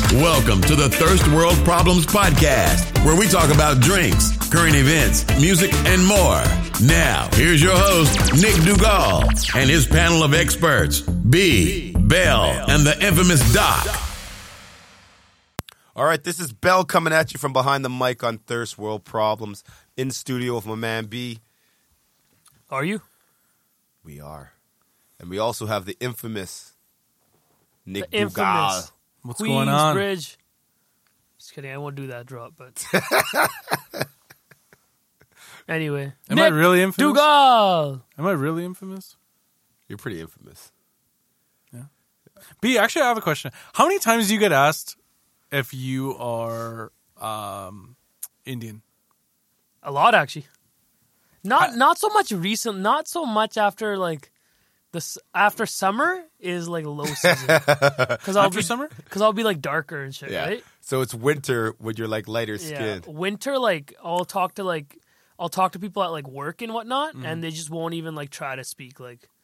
Welcome to the Thirst World Problems Podcast, where we talk about drinks, current events, music, and more. Now, here's your host, Nick Dugal, and his panel of experts, B, Bell, and the infamous Doc. All right, this is Bell coming at you from behind the mic on Thirst World Problems in studio with my man B. Are you? We are. And we also have the infamous Nick The Dugal. infamous What's going on? Queensbridge. Just kidding. I won't do that drop, but anyway. Am I really infamous? Dugal. Am I really infamous? You're pretty infamous. B, actually, I have a question. How many times do you get asked if you are Indian? A lot, actually. Not so much recent. Not so much after like after summer is like low season. After summer? Because I'll be like darker and shit, Yeah. right? So it's winter when you're like lighter skinned. Yeah. Winter, like I'll talk to people at like work and whatnot, and they just won't even like try to speak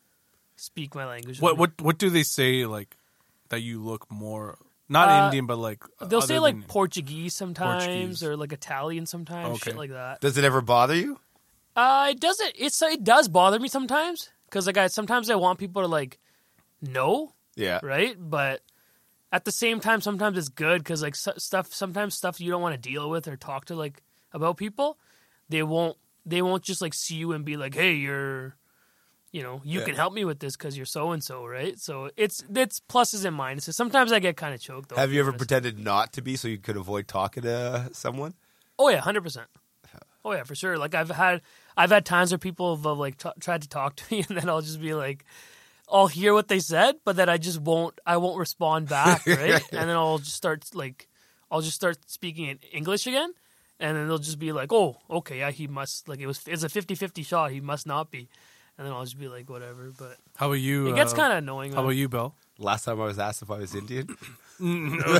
my language. What do they say like that you look more not Indian but like They'll say other like than- Portuguese sometimes Portuguese. or like Italian sometimes, Okay. shit like that. Does it ever bother you? It doesn't. It does bother me sometimes because like sometimes I want people to like know, Yeah. right? But at the same time, sometimes it's good because like sometimes stuff you don't want to deal with or talk to like about people, they won't just like see you and be like, hey, you can help me with this because you're so and so, right? So it's pluses and minuses. Sometimes I get kind of choked. Though, Have you ever honest. pretended not to be so you could avoid talking to someone? Oh yeah, 100%. Oh yeah, for sure. Like I've had times where people have like tried to talk to me, and then I'll just be like, I'll hear what they said, but then I won't respond back, right? And then I'll just start speaking in English again, and then they'll just be like, oh, okay, yeah, he must like it's a 50-50 shot, he must not be, and then I'll just be like, whatever. But How about you? it gets kind of annoying. How about you, Bell? Last time I was asked if I was Indian. No,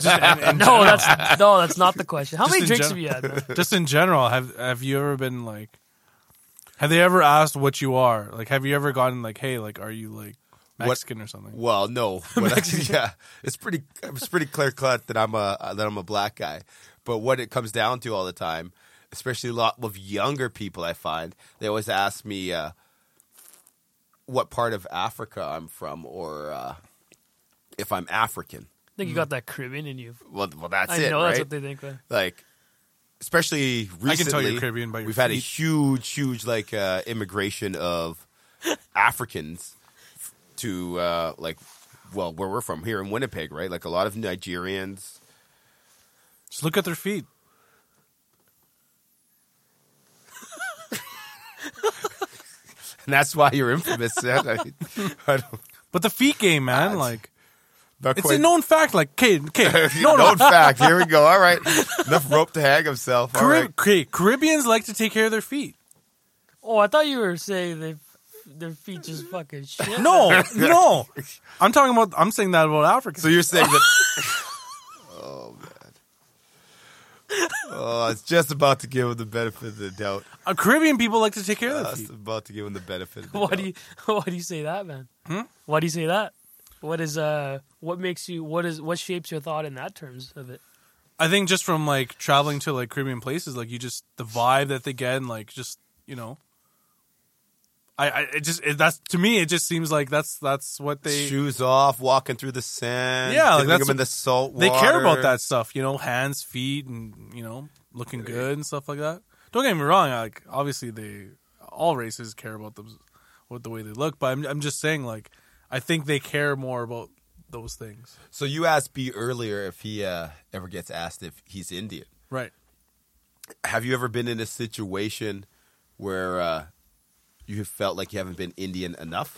that's not the question. How Just many in drinks have you had? Man? Just in general, have you ever been like? Have they ever asked what you are? Like, have you ever gotten like, hey, like, are you like Mexican or something? Well, no. Yeah, it's pretty clear cut that I'm a black guy. But what it comes down to all the time, especially a lot of younger people, I find they always ask me what part of Africa I'm from, or if I'm African. I think you got that Caribbean in you. Well, that's I it. know right? that's what they think. Man. Like, especially recently, I can tell you're Caribbean by your we've had a feet. huge like immigration of Africans to where we're from here in Winnipeg, right? Like a lot of Nigerians. Just look at their feet. And that's why you're infamous. I don't, But the feet game, man, That's like not it's quite- a known fact. Like, okay, known fact. Here we go. All right, enough rope to hang himself. All right. Caribbeans like to take care of their feet. Oh, I thought you were saying their feet just fucking shit. No. I'm saying that about Africans. So you're saying that? Oh man. Oh, it's just about to give him the benefit of the doubt. Caribbean people like to take care of their It's feet. about to give him the benefit of the Why doubt. do you say that, man? Why do you say that? What shapes your thought in that terms of it? I think just from like traveling to like Caribbean places, like the vibe that they get, and like just that's to me it just seems like that's what they Shoes off, walking through the sand. Yeah, like dipping that's them in the salt water. they care about that stuff, hands, feet, and looking good and stuff like that. Don't get me wrong, like obviously all races care about them with the way they look, but I'm just saying like I think they care more about those things. So you asked B earlier if he ever gets asked if he's Indian. Right. Have you ever been in a situation where you have felt like you haven't been Indian enough?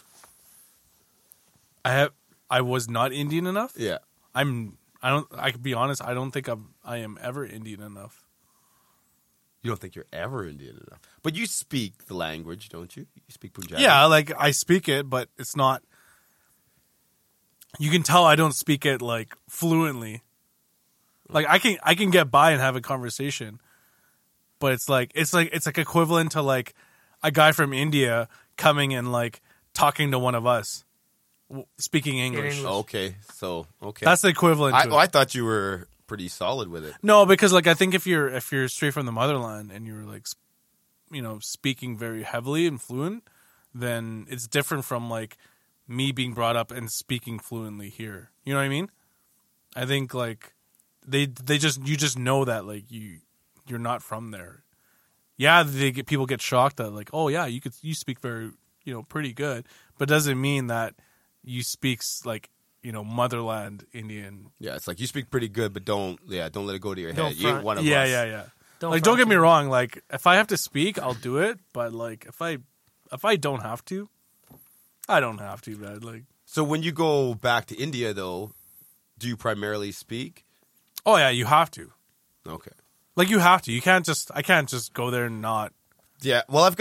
I was not Indian enough. Yeah. I can be honest, I don't think I am ever Indian enough. You don't think you're ever Indian enough. But you speak the language, don't you? You speak Punjabi. Yeah, like I speak it, but it's not. You can tell I don't speak it like fluently. Like I can get by and have a conversation, but it's like equivalent to like a guy from India coming and like talking to one of us, speaking English. English. Okay. So, okay. That's the equivalent to it. I thought you were pretty solid with it. No, because like I think if you're straight from the motherland and you're like, speaking very heavily and fluent, then it's different from like me being brought up and speaking fluently here. You know what I mean? I think like you just know that like you're not from there. Yeah, people get shocked that like, oh yeah, you speak very pretty good, but doesn't mean that you speak like motherland Indian. Yeah, it's like you speak pretty good, but don't let it go to your Don't head. You ain't front. one of us. Yeah. Don't get me wrong. Like, if I have to speak, I'll do it. But like, if I don't have to, I don't have to, man. Like, So when you go back to India, though, do you primarily speak? oh yeah, you have to. Okay. Like, you have to. I can't just go there and not. Yeah. Well, I've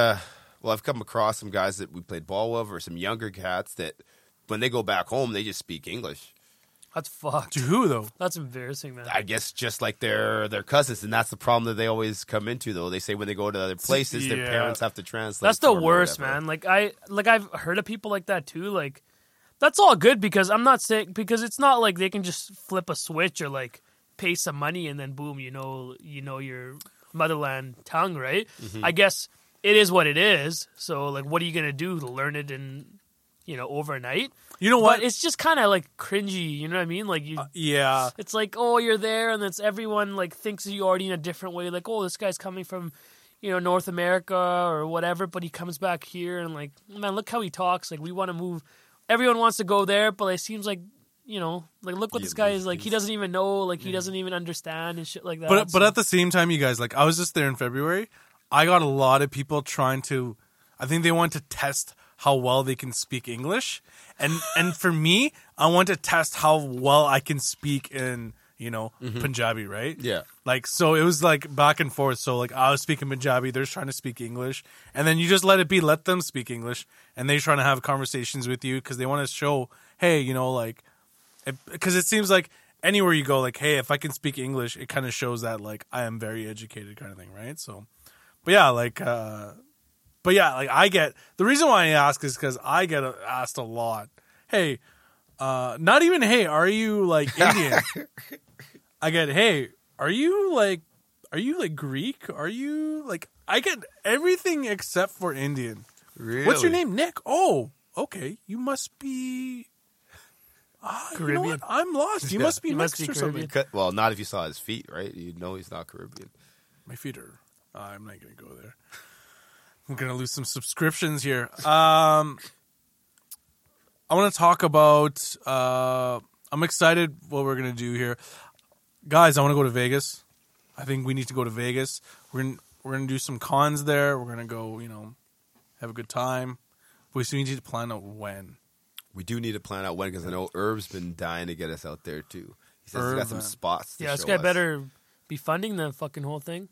come across some guys that we played ball with, or some younger cats that when they go back home, they just speak English. That's fucked. To who though? That's embarrassing, man. I guess just like their cousins, and that's the problem that they always come into. Though they say when they go to other places, their Yeah. parents have to translate. That's for the them or worst, whatever. man. I've heard of people like that too. Like, that's all good because I'm not saying because it's not like they can just flip a switch or like pay some money and then boom, you know your motherland tongue, right? Mm-hmm. I guess it is what it is. So like, what are you gonna do to learn it in overnight? You know what? But it's just kind of like cringy. You know what I mean? Like you. Yeah. It's like, oh, you're there, and it's everyone like thinks of you already in a different way. Like, oh, this guy's coming from, North America or whatever, but he comes back here and like, man, look how he talks. Like, we want to move. Everyone wants to go there, but it seems like, like look what this guy is like. He doesn't even know, like he doesn't even understand and shit like that. But at the same time, you guys, like, I was just there in February. I got a lot of people trying to. I think they want to test how well they can speak English, and for me, I want to test how well I can speak in Punjabi, right? Yeah. Like, so it was like back and forth. So like I was speaking Punjabi, they're trying to speak English, and then you just let them speak English, and they're trying to have conversations with you because they want to show, hey, because it seems like anywhere you go, like, hey, if I can speak English, it kind of shows that like I am very educated, kind of thing, right? So, but yeah, like I get the reason why I ask is because I get asked a lot. Hey, not even hey, are you like Indian? I get hey, are you like Greek? Are you like? I get everything except for Indian. Really? What's your name, Nick? Oh, okay, you must be. You know Caribbean. what? I'm lost. You must be mixed or something. Well, not if you saw his feet, right? You'd know he's not Caribbean. My feet are. I'm not gonna go there. I'm gonna lose some subscriptions here. I want to talk about. I'm excited what we're gonna do here, guys. I want to go to Vegas. I think we need to go to Vegas. We're gonna do some cons there. We're gonna go, have a good time. We still need to plan out when. We do need to plan out when, because I know Herb's been dying to get us out there too. He says he's got some Herb, spots to yeah, this show guy us. better be funding the fucking whole thing.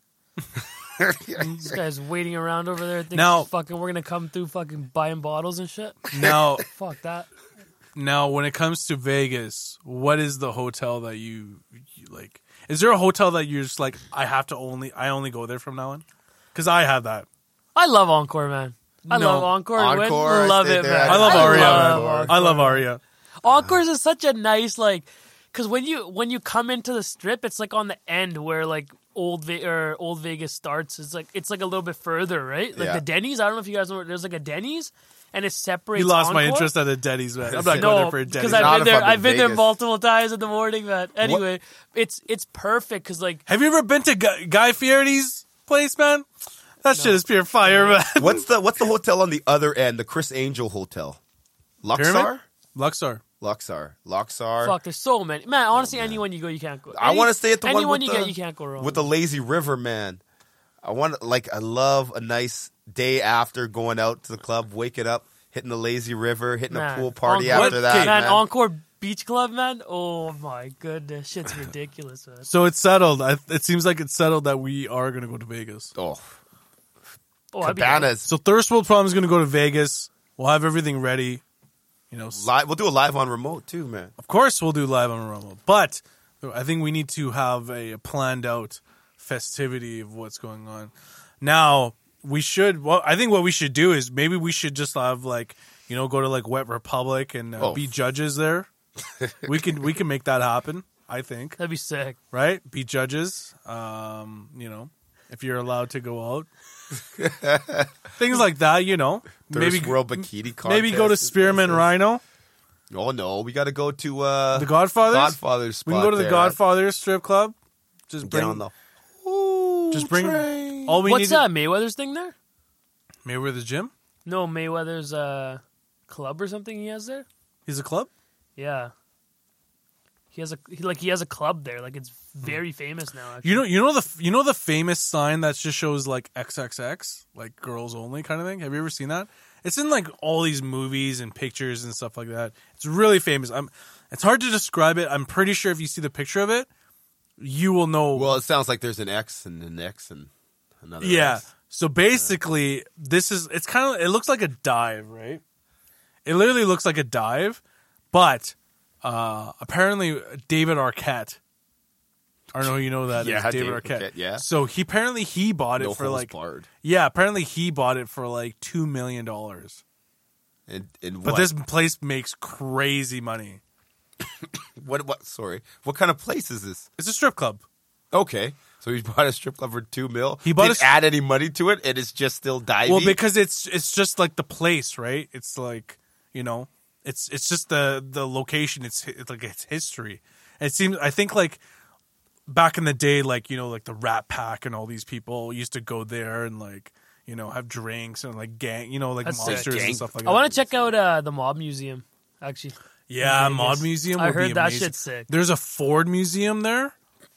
This guy's waiting around over there thinking Now- we're gonna come through fucking buying bottles and shit. Now, Fuck that. now, when it comes to Vegas, what is the hotel that you like? Is there a hotel that you're just like, I only go there from now on? Because I have that. I love Encore, man. I No. love Encore. Encore, I Love stayed it, there. man. I love Aria, love man. Encore. I love Aria. Encore's is such a nice because when you come into the strip, it's like on the end where like old Vegas starts. It's like a little bit further, right? Like Yeah. the Denny's. I don't know if you guys know. There's like a Denny's, and it separates. You lost my Encore. interest at the Denny's, man. I'm not going No, there for a Denny's. because Not I've if been there. I'm in I've been there Vegas. multiple times in the morning, man. Anyway, it's perfect because like Have you ever been to Guy Fieri's place, man? That shit is pure fire, man. What's the hotel on the other end? The Chris Angel Hotel, Luxor. Pyramid? Luxor. Luxor. fuck, there's so many. Man, honestly, anyone you go, you can't go. I want to stay at the one anyone with you the, get, you can't go wrong. with the lazy river, man. I love a nice day after going out to the club, waking up, hitting the lazy river, hitting a Man, pool party Encore, after that. man, Man. Encore Beach Club, man. Oh my goodness, shit's ridiculous, man. So it's settled. It seems like it's settled that we are going to go to Vegas. Oh, Oh, I'd be Cabanas. So Thirst World Problem is going to go to Vegas. We'll have everything ready. We'll do a live on remote too, man. Of course, we'll do live on Rumble, but I think we need to have a planned out festivity of what's going on. Now, we should. Well, I think what we should do is maybe we should just have go to like Wet Republic and be judges there. We can make that happen. I think. That'd be sick. Right? Be judges. You know, if you're allowed to go out. Things like that, you know. Thirst World Bikini Contest. Maybe go to Spearmint Rhino. Oh no, we got to go to The Godfathers? Godfather's spot. We can go to the there. Godfathers strip club. Just Get bring on the Ooh, just bring train. all we What's need. Mayweather's thing there? Mayweather's gym? No, Mayweather's club or something he has there. He's a club? Yeah, he has a club there. Like it's very famous now. Actually. You know the famous sign that just shows like XXX, like girls only kind of thing. Have you ever seen that? It's in like all these movies and pictures and stuff like that. It's really famous. It's hard to describe it. I'm pretty sure if you see the picture of it, you will know. Well, it sounds like there's an X and an X and another Yeah. X. So basically, it looks like a dive, right? It literally looks like a dive, but apparently David Arquette. I don't know, you know that Yeah, is David David Arquette. Arquette, yeah. So he bought it No for holds like barred. yeah, apparently he bought it for like $2 million. And But what? this place makes crazy money. What? Sorry. What kind of place is this? It's a strip club. Okay. So he bought a strip club for $2 million. He bought Didn't add any money to it, and it's just still diving. Well, because it's just like the place, right? It's like, you know, it's just the location. It's like it's history. And it seems, I think, like back in the day, like, you know, like the Rat Pack and all these people used to go there and like, you know, have drinks and like gang, you know, like That's monsters sick. and stuff like that. I want to check out the Mob Museum. Actually, Yeah, in Vegas. Mod Museum. I would heard be that amazing. shit's sick. There's a Ford Museum there,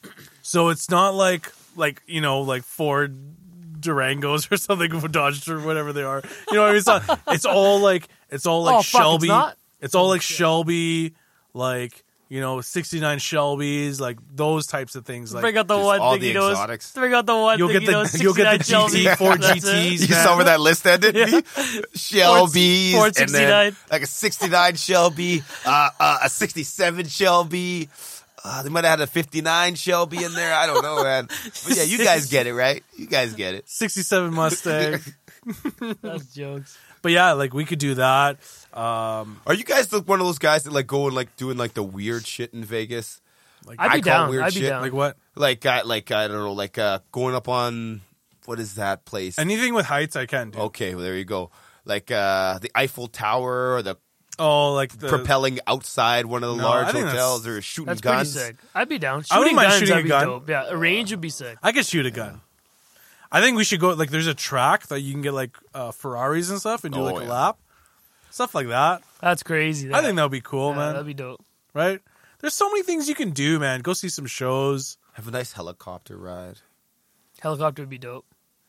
so it's not like you know, like Ford Durangos or something, Dodge or whatever they are. You know what I mean? It's all like Oh, fuck, it's Shelby. not? It's all like Shelby, like, you know, 69 Shelbys, like those types of things. Like Bring out the just one all thing the he knows. exotics. Bring out the one you'll thing get he knows. the you'll get the 69 Shelby. GT4 That's it. GTs. You man. saw where that list ended? Yeah. Shelby's, Ford and then 69. like a 69 Shelby, a 67 Shelby. They might have had a 59 Shelby in there. I don't know, man. But yeah, you guys get it, right? You guys get it. 67 Mustang. That's jokes. But yeah, like we could do that. Are you guys one of those guys that like go and like doing like the weird shit in Vegas? I'd be I call down. weird I'd be shit. down. Like what? Like I don't know, like going up on what is that place? Anything with heights, I can do. Okay, well there you go. Like the Eiffel Tower or the Oh, like the propelling outside one of the No, I large think hotels or shooting That's guns. pretty sick. I'd be down. I wouldn't Shooting mind guns, shooting that'd a be gun. dope. Yeah, a range would be sick. I could shoot a gun. I think we should go. Like, there's a track that you can get like Ferraris and stuff and do Oh, like a yeah. lap, stuff like that. That's crazy. I think that would be cool, yeah, man. that'd be dope. Right? There's so many things you can do, man. Go see some shows. Have a nice helicopter ride. Helicopter would be dope.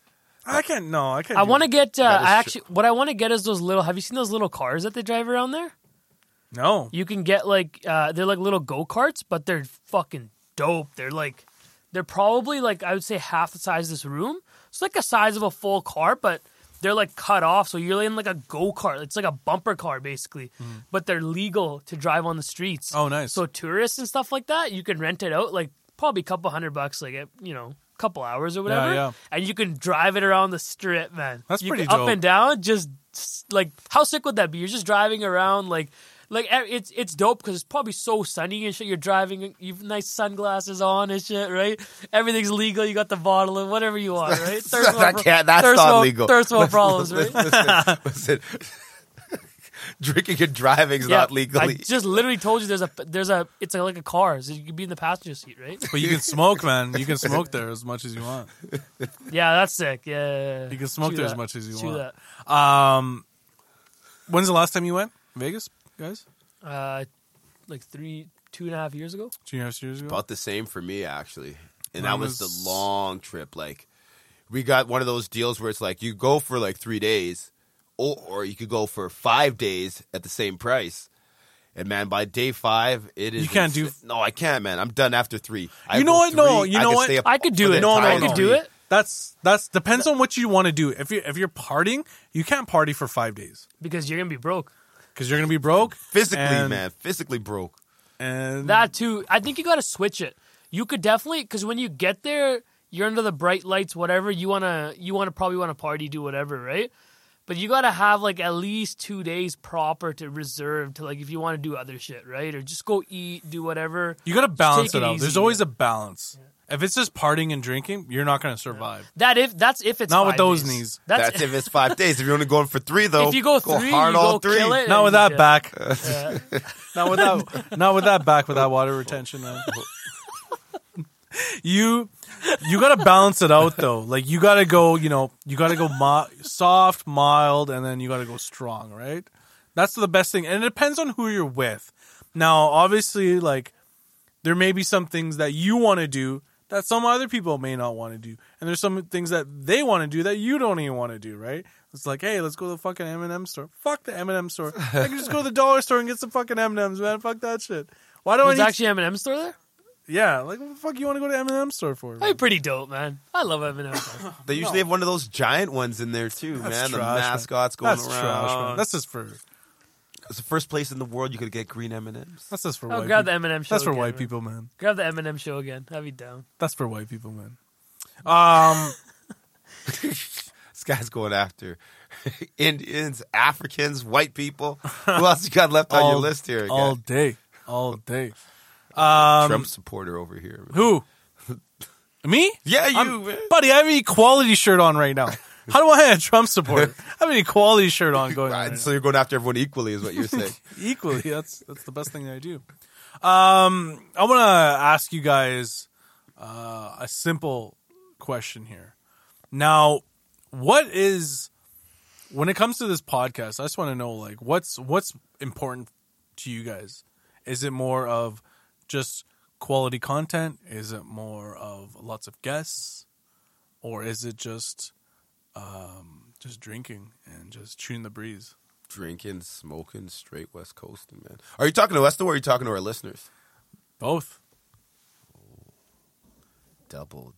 I can't. I want to get. That is I actually, what I want to get is those little. Have you seen those little cars that they drive around there? No. You can get like they're like little go karts, but they're fucking dope. They're probably like I would say half the size of this room. It's like the size of a full car, but they're like cut off, so you're in like a go kart. It's like a bumper car basically, but they're legal to drive on the streets. Oh, nice. So tourists and stuff like that, you can rent it out like probably a couple $100, like you know, couple hours or whatever, yeah. and you can drive it around the strip, man. That's You pretty can, dope. Up and down, just like how sick would that be? You're just driving around like it's dope because it's probably so sunny and shit. You're driving, you've nice sunglasses on and shit, right? Everything's legal. You got the bottle of whatever you want, right? That's not legal. Thirst world problems, right? Listen. Drinking and driving is not legal. I just literally told you it's like a car, so you can be in the passenger seat, right? But you can smoke, man. You can smoke there as much as you want. Yeah, that's sick. Yeah. You can smoke Chew there that. as much as you Chew want. that. When's the last time you went? Vegas, guys? Like 2.5 years ago. 2.5 years ago? About the same for me, actually. And Mine that was was- the long trip. Like, we got one of those deals where it's like you go for like 3 days, or you could go for 5 days at the same price. And man, by day 5, it is. You can't do- No, I can't, man. I'm done after 3. You know what? No, you I know can what? stay up I could do for the it. entire I could do 3. it. That's depends on what you want to do. If you're partying, you can't party for 5 days Because you're gonna be broke. because you're gonna be broke Physically, and- man. Physically broke. And That too. I think you got to switch it. You could definitely, because when you get there, you're under the bright lights, whatever. You probably want to party, do whatever, right? But you got to have like at least 2 days proper to reserve to like if you want to do other shit, right? Or just go eat, do whatever. You got to balance take it it out. easy, There's always a balance. If it's just partying and drinking, you're not going to survive. That's if it's Not with 5 those days. knees. That's if it's 5 days. If you're only going for 3, though, If you go 3, hard you all go 3. kill it. Not with that Yeah. back. Yeah. Not with that back with that water retention, man. You got to balance it out though. Like you got to go, you got to go soft, mild, and then you got to go strong, right? That's the best thing. And it depends on who you're with. Now, obviously, like there may be some things that you want to do that some other people may not want to do. And there's some things that they want to do that you don't even want to do, right? It's like, hey, let's go to the fucking M&M store. Fuck the M&M store. I can just go to the dollar store and get some fucking M&M's, man. Fuck that shit. Why do I There's need... actually M&M store there? Yeah, like what the fuck you want to go to M&M store for? That'd be pretty dope, man. I love M&M store. They usually have one of those giant ones in there, too, man. That's The trash, man. mascots going That's around. trash, man. That's just for It's the first place in the world you could get green M&Ms. that's just for Oh, white grab people. the M&M show That's for again, white man. people, man. Grab the M&M show again. I'd be down. That's for white people, man. This guy's going after Indians, Africans, white people. Who else you got left on your list here? Again? All day. Trump supporter over here. Who? Me? Yeah, you. I'm- buddy, I have an equality shirt on right now. How do I have a Trump supporter? I have an equality shirt on going on Right, right so you're going after everyone equally, is what you're saying. now. Equally, that's the best thing that I do. I want to ask you guys a simple question here. Now, when it comes to this podcast, I just want to know, like, what's important to you guys? Is it more of just quality content? Is it more of lots of guests? Or is it just drinking and just chewing the breeze? Drinking, smoking, straight West Coasting, man. Are you talking to us, though, or are you talking to our listeners? Both. Double,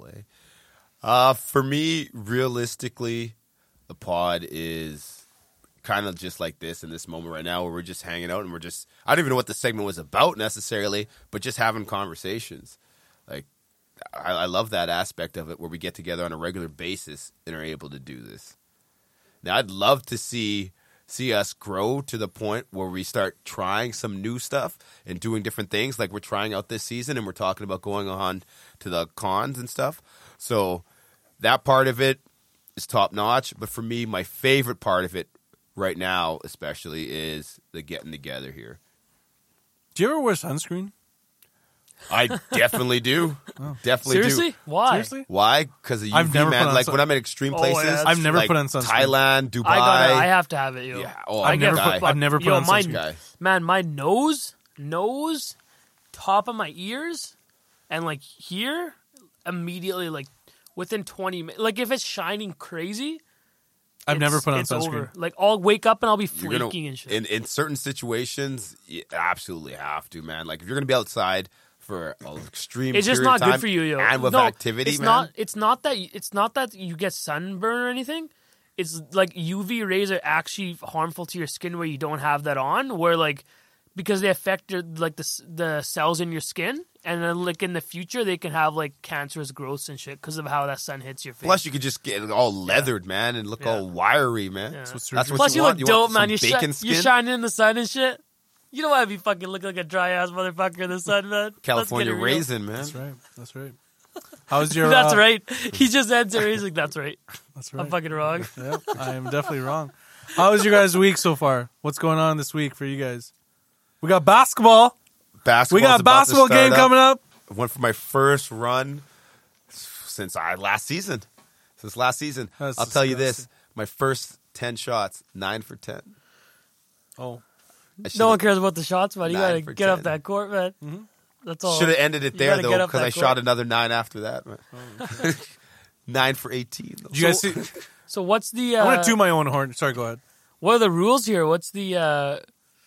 for me, realistically, the pod is kind of just like this in this moment right now where we're just hanging out and we're just, I don't even know what the segment was about necessarily, but just having conversations. Like, I love that aspect of it where we get together on a regular basis and are able to do this. Now, I'd love to see us grow to the point where we start trying some new stuff and doing different things like we're trying out this season, and we're talking about going on to the cons and stuff. So that part of it is top notch. But for me, my favorite part of it right now especially is the getting together here. Do you ever wear sunscreen? I definitely do. Definitely Seriously? do. Why? Seriously? Why? Because of UV, I've never man. put on Like sun- when I'm at extreme Oh, places, yeah, I've never like put on sunscreen. Thailand, Dubai. I have to have it, yo. Yeah. Oh, I I'm get a guy. I've never put yo, on my, sunscreen. Guy. Man, my nose, top of my ears, and like here, immediately, like within 20 minutes. Like if it's shining crazy, I've never put on it's sunscreen. over. Like I'll wake up and I'll be You're gonna, flaking and shit. in certain situations, you absolutely have to, man. Like if you're gonna be outside for an extreme, It's just period not of time good for you, yo. and with No, activity, it's man. It's not that you get sunburn or anything. It's like UV rays are actually harmful to your skin where you don't have that on. Where like because they affect like the cells in your skin, and then like in the future they can have like cancerous growths and shit because of how that sun hits your face. Plus, you could just get all leathered, man, and look Yeah. all wiry, man. Yeah. That's Plus, what Plus, you want. look You want dope, man. some bacon skin. You're shining in the sun and shit. You don't want to be fucking looking like a dry ass motherfucker in the sun, man. Let's California get it real. raisin, man. That's right. How's your? That's right. He just answered. He's like, "That's right." That's I'm right. fucking wrong. Yep, I am definitely wrong. How was your guys' week so far? What's going on this week for you guys? We got basketball. Basketball's We got a about to basketball start game coming up. I went for my first run since last season. That's I'll tell you this: disgusting. my first 10 shots, 9 for 10. Oh, No one cares about the shots, man. You 9 gotta for get up 10. that court, man. That's all. Should have ended it You there gotta though, get up because that I shot court. another 9 after that. Man. 9 for 18. Though. did you guys see? So what's the? I want to toot my own horn. Sorry, go ahead. What are the rules here? What's the?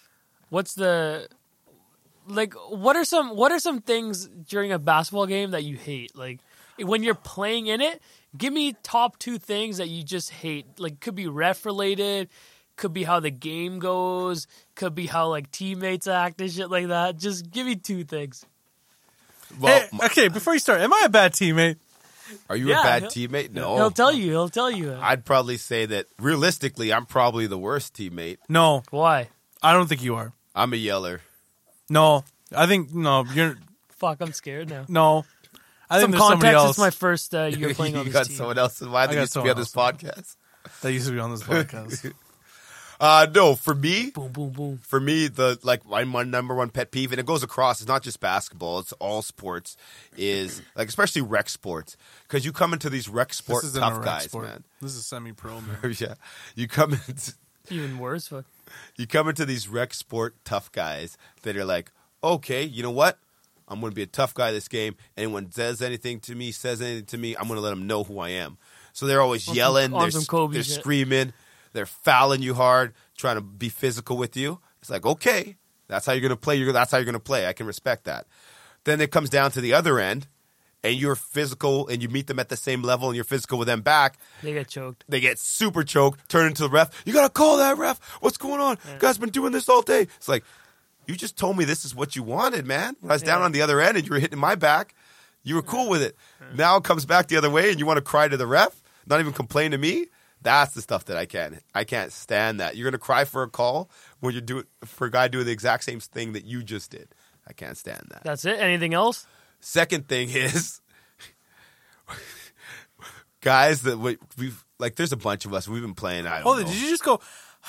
Like, what are some things during a basketball game that you hate? Like, when you're playing in it, give me top 2 things that you just hate. Like, could be ref related, could be how the game goes, could be how like teammates act and shit like that. Just give me 2 things. Well, Hey, okay, before you start, am I a bad teammate? Are you Yeah, a bad he'll- teammate? No. He'll tell you. He'll tell you. I'd probably say that realistically, I'm probably the worst teammate. No, Why? I don't think you are. I'm a yeller. No, I think no. You're Fuck, I'm scared now. no. I Some think there's somebody context. else It's my first year playing on You this got team. someone else in mind that got used to be on this someone podcast. that used to be on this podcast. No, for me, Boom, boom, boom. my number one pet peeve, and it goes across. It's not just basketball; it's all sports. Is like especially rec sports, because you come into these rec sport This isn't tough a rec guys, sport. man. This is semi-pro, man. Yeah, you come into Even worse. Fuck. these rec sport tough guys that are like, okay, you know what? I'm going to be a tough guy this game. Anyone says anything to me, I'm going to let them know who I am. So they're always yelling, on some Kobe they're shit. screaming, they're fouling you hard, trying to be physical with you. It's like, okay, that's how you're going to play. That's how you're going to play. I can respect that. Then it comes down to the other end, and you're physical, and you meet them at the same level, and you're physical with them back. They get choked. They get super choked, turn into the ref. You got to call that ref. What's going on? Guy's been doing this all day. It's like, you just told me this is what you wanted, man. When I was down on the other end and you were hitting my back, you were cool with it. Now it comes back the other way and you want to cry to the ref, not even complain to me. That's the stuff that I can't stand that. You're going to cry for a call when you do it for a guy doing the exact same thing that you just did. I can't stand that. That's it. Anything else? Second thing is guys that we've like there's a bunch of us. We've been playing, I don't Hold it. know. Did you just go?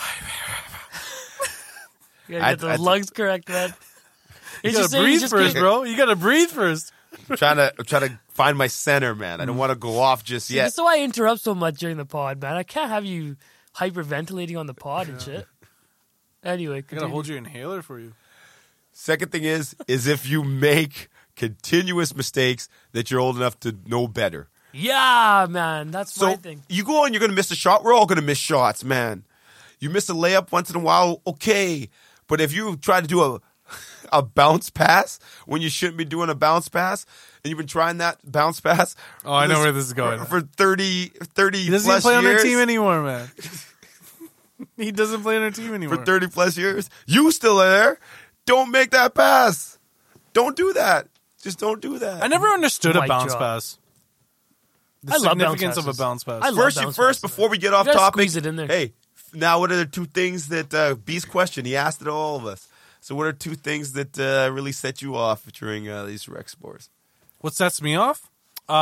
You gotta get those lungs correct, man. You gotta breathe first, bro. You gotta breathe first. I'm trying to find my center, man. I don't want to go off just yet. That's why I interrupt so much during the pod, man. I can't have you hyperventilating on the pod and shit. Anyway, I gotta continue. hold your inhaler for you. Second thing is if you make continuous mistakes that you're old enough to know better. Yeah, man. That's So my thing. you go and you're going to miss a shot. We're all going to miss shots, man. You miss a layup once in a while, okay. But if you try to do a bounce pass when you shouldn't be doing a bounce pass, and you've been trying that bounce pass. Oh, I know where this is going. For 30 He doesn't even plus play on our years. team anymore, man. He doesn't play on our team anymore. For 30 plus years. You still there. Don't make that pass. Don't do that. Just don't do that. I never understood a Mic bounce drop. pass. The I love bounce significance of a passes. bounce pass. I love First, bounce first passes, before we get off You gotta topic, squeeze it in there. Hey, now what are the two things that B's question? He asked it to all of us. So, what are two things that really set you off during these rec sports? What sets me off?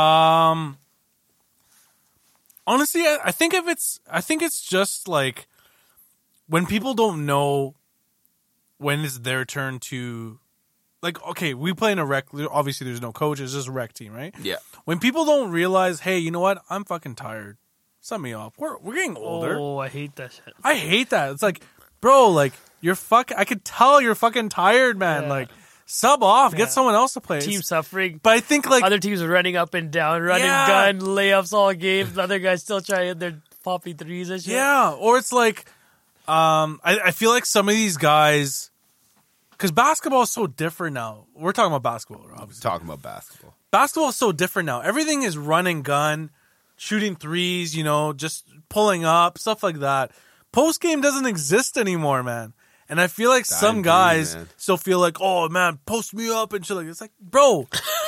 Honestly, I think it's just like when people don't know when it's their turn to, like, okay, we play in a rec. Obviously, there's no coach; it's just a rec team, right? Yeah. When people don't realize, hey, you know what? I'm fucking tired. Set me off. We're getting older. Oh, I hate that shit. I hate that. It's like, bro, like you're I could tell you're fucking tired, man. Yeah. Like, sub off. Yeah. Get someone else to play. Team suffering. But I think like Other teams are running up and down, running Yeah. gun, layups all game. The other guys still trying to hit their poppy threes and shit. yeah, or it's like, I feel like some of these guys, because basketball is so different now. We're talking about basketball, obviously. Talking about basketball. Basketball is so different now. Everything is run and gun, shooting threes, just pulling up, stuff like that. Post game doesn't exist anymore, man. And I feel like some agree, guys man. still feel like, oh man, post me up and shit like that. It's like, bro,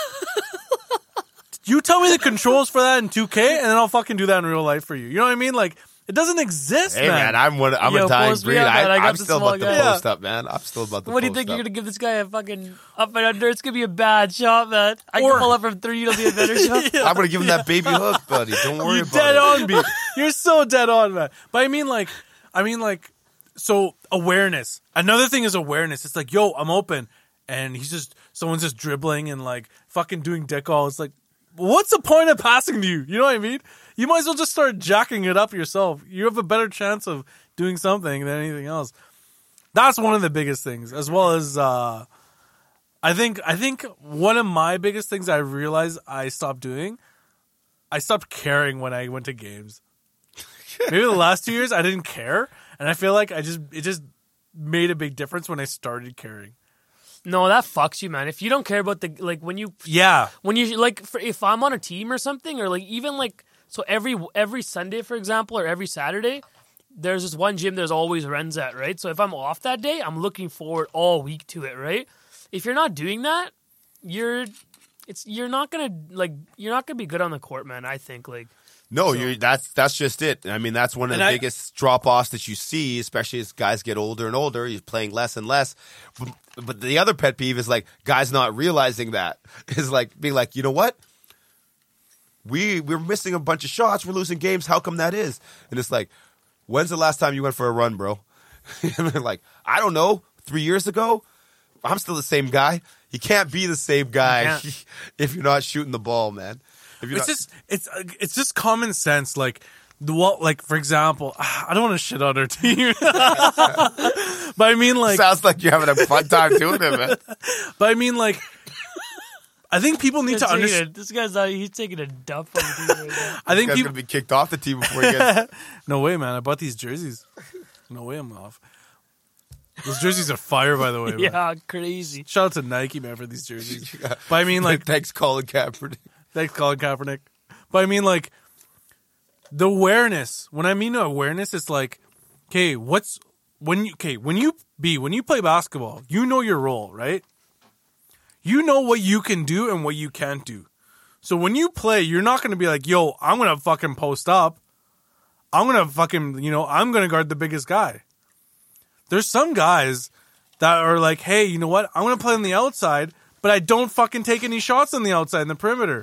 you tell me the controls for that in 2K, and then I'll fucking do that in real life for you. You know what I mean? Like, it doesn't exist, Hey, man, I'm Yo, a dying post me breed. up, man. I got I'm the still small about the guy. post up, man. I'm still about the What do you post think you're up. gonna give this guy a fucking up and under? It's gonna be a bad shot, man. I Or- can pull up from 3, it'll be a better shot. I'm going to give him that baby hook, buddy. Don't worry You about dead it. on, B. You're so dead on, man. But I mean, like, so awareness. Another thing is awareness. It's like, yo, I'm open, and someone's just dribbling and like fucking doing dick all. It's like, what's the point of passing to you? You know what I mean? You might as well just start jacking it up yourself. You have a better chance of doing something than anything else. That's one of the biggest things, as well as I think one of my biggest things I realized I stopped doing. I stopped caring when I went to games. Maybe the last 2 years I didn't care, and I feel like it just made a big difference when I started caring. No, that fucks you, man. If you don't care about when you like, if I'm on a team or something, or like even like, so every Sunday, for example, or every Saturday, there's this one gym there's always runs at, right? So if I'm off that day, I'm looking forward all week to it, right? If you're not doing that, you're not gonna be good on the court, man. I think like. No, that's just it. I mean, that's one of the biggest drop-offs that you see, especially as guys get older and older. You're playing less and less. But the other pet peeve is like guys not realizing that. Is like being like, you know what? We're missing a bunch of shots. We're losing games. How come that is? And it's like, when's the last time you went for a run, bro? And they're like, I don't know. 3 years ago? I'm still the same guy. You can't be the same guy if you're not shooting the ball, man. It's just common sense. Like for example, I don't want to shit on our team, but I mean, like, sounds like you're having a fun time doing it, man. But I mean, like, I think people need to understand. This guy's he's taking a dump on the team right now. I think he's gonna be kicked off the team before he gets. No way, man! I bought these jerseys. No way, I'm off. Those jerseys are fire, by the way. Man. Yeah, crazy. Shout out to Nike, man, for these jerseys. But I mean, like, thanks, Colin Kaepernick. Thanks, Colin Kaepernick. But I mean, like, the awareness. When I mean awareness, it's like, okay, when you play basketball, you know your role, right? You know what you can do and what you can't do. So when you play, you're not going to be like, yo, I'm going to fucking post up. I'm going to fucking, I'm going to guard the biggest guy. There's some guys that are like, hey, you know what? I'm going to play on the outside, but I don't fucking take any shots on the outside in the perimeter.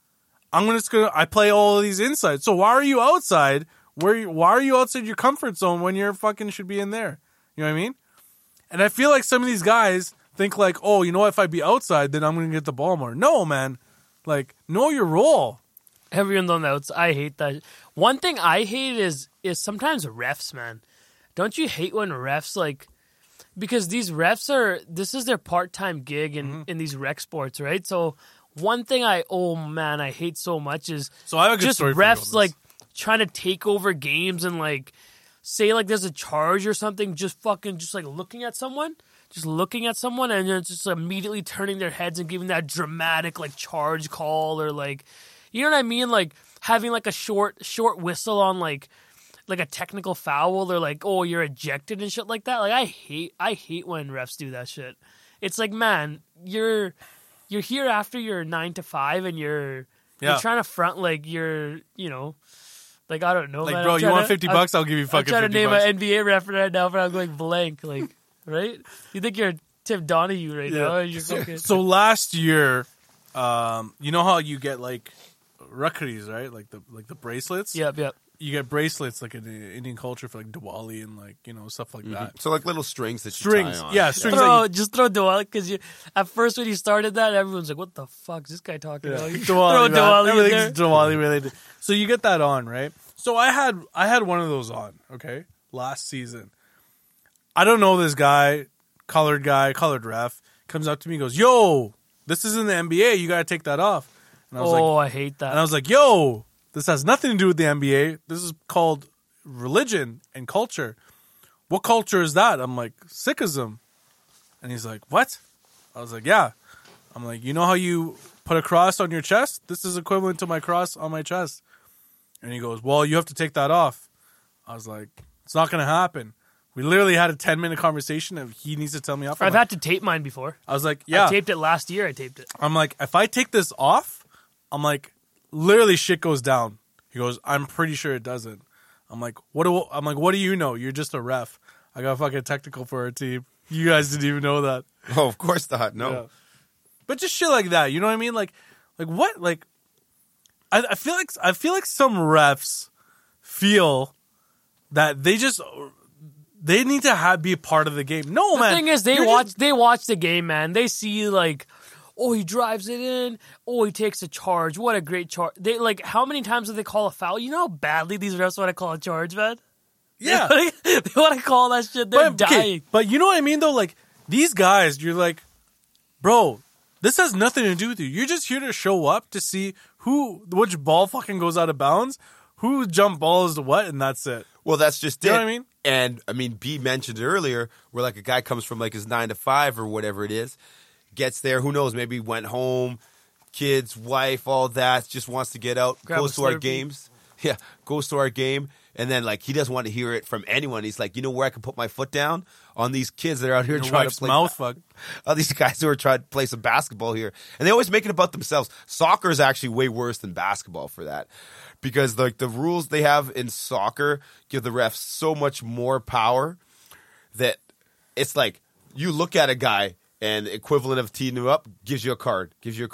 I play all of these inside. So why are you outside? Why are you outside your comfort zone when you're fucking should be in there? You know what I mean? And I feel like some of these guys think like, oh, you know what? If I be outside, then I'm going to get the ball more. No, man. Like, know your role. Everyone's on the outside. I hate that. One thing I hate is sometimes refs, man. Don't you hate when refs, like, because these refs this is their part-time gig in these rec sports, right? So one thing I hate so much is I have a good just story for you on refs this. like trying to take over games and like say like there's a charge or something, just like looking at someone and then just immediately turning their heads and giving that dramatic like charge call or like, you know what I mean? Like having like a short whistle on like a technical foul or like, oh, you're ejected and shit like that. Like I hate when refs do that shit. It's like, man, you're here after your 9 to 5 and you're trying to front like you're, like, I don't know, like, man. bro, you want $50? I'll give you fucking $50. I'm trying to name an NBA ref right now, but I'm going blank. Like, right? You think you're Tim Donahue right now? You're fucking... So last year, you know how you get like rakris, right? Like the bracelets. Yep. You get bracelets like in the Indian culture for like Diwali and like stuff like that. So like little strings that you tie on. Yeah, strings. Just throw Diwali because at first when you started that, everyone's like, "What the fuck is this guy talking about?" Diwali, throw Diwali in there. Everything's Diwali related. So you get that on, right? So I had one of those on, okay, last season. I don't know this colored ref, comes up to me and goes, yo, this is in the NBA, you got to take that off. And I was I hate that. And I was like, yo, this has nothing to do with the NBA. This is called religion and culture. What culture is that? I'm like, Sikhism. And he's like, what? I was like, yeah. I'm like, you know how you put a cross on your chest? This is equivalent to my cross on my chest. And he goes, well, you have to take that off. I was like, it's not going to happen. We literally had a 10-minute conversation and he needs to tell me off. I've had to tape mine before. I was like, yeah. I taped it last year. I'm like, if I take this off, I'm like, literally shit goes down. He goes, I'm pretty sure it doesn't. I'm like, what do you know? You're just a ref. I got fucking technical for our team. You guys didn't even know that. Oh, of course not. No. Yeah. But just shit like that. You know what I mean? Like what? Like, I feel like some refs feel that they need to be a part of the game. No, man. The thing is, they watch the game, man. They see like, oh, he drives it in. Oh, he takes a charge. What a great charge. They like, how many times do they call a foul? You know how badly these refs want to call a charge, man? Yeah. They want to call that shit. They're dying. Okay, but you know what I mean, though? Like, these guys, you're like, bro, this has nothing to do with you. You're just here to show up to see which ball fucking goes out of bounds, who jump balls to what, and that's it. Well, that's just You it. know what I mean? And I mean, B mentioned earlier where like a guy comes from like his 9 to 5 or whatever it is, gets there, who knows, maybe went home, kids, wife, all that, just wants to get out, goes to our games. Yeah, goes to our game, And then, like, he doesn't want to hear it from anyone. He's like, you know where I can put my foot down? On these kids that are out here Your trying wife's to play. mouth fuck. All these guys who are trying to play some basketball here. And they always make it about themselves. Soccer is actually way worse than basketball for that. Because, like, the rules they have in soccer give the refs so much more power that it's like you look at a guy and equivalent of teeing him up gives you a card.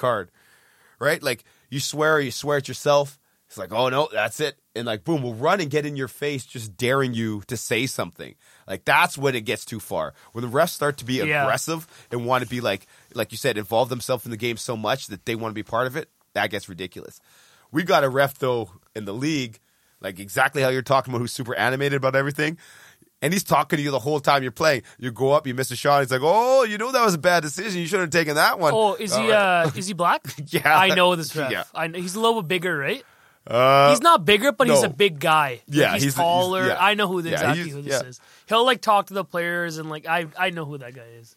Right? Like, you swear at yourself. It's like, oh, no, that's it. And, like, boom, we'll run and get in your face just daring you to say something. Like, that's when it gets too far. When the refs start to be aggressive and want to be, like you said, involve themselves in the game so much that they want to be part of it, that gets ridiculous. We got a ref, though, in the league, like exactly how you're talking about, who's super animated about everything. And he's talking to you the whole time you're playing. You go up, you miss a shot. He's like, oh, you know that was a bad decision. You shouldn't have taken that one. Oh, is he black? Yeah. I know this ref. Yeah. I know, he's a little bit bigger, right? He's not bigger, but he's no. a big guy. Like, Yeah, he's taller. yeah. I know who exactly who this yeah. is. He'll like talk to the players and like I know who that guy is.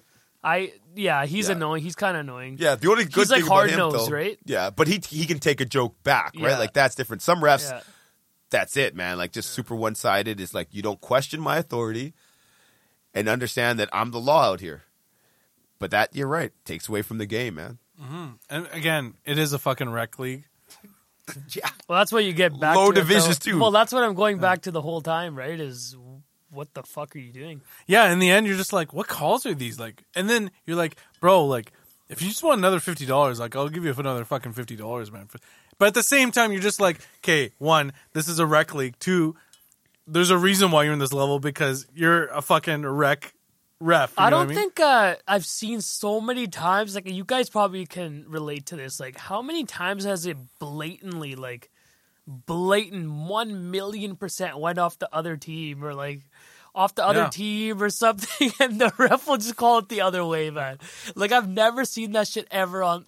He's annoying. He's kind of annoying. Yeah, the only good He's like thing about him, hard-nosed, though, right? Yeah, but he can take a joke back, right? Yeah. Like, that's different. Some refs, Yeah. that's it, man. Like, just super one-sided. It's like, you don't question my authority and understand that I'm the law out here. But that, you're right, takes away from the game, man. And again, it is a fucking rec league. Yeah. Well, that's what you get back Low to. divisions, too. Well, that's what I'm going back to the whole time, right? Is what the fuck are you doing? Yeah, in the end, you're just like, what calls are these? Like, and then you're like, bro, like, if you just want another $50, like, I'll give you another fucking $50, man. But at the same time, you're just like, okay, one, this is a rec league. Two, there's a reason why you're in this level because you're a fucking ref. I don't think I've seen so many times. Like, you guys probably can relate to this. Like, how many times has it blatantly, like, blatant 1,000,000% went off the other team or like off the other team or something, and the ref will just call it the other way, man. Like, I've never seen that shit ever on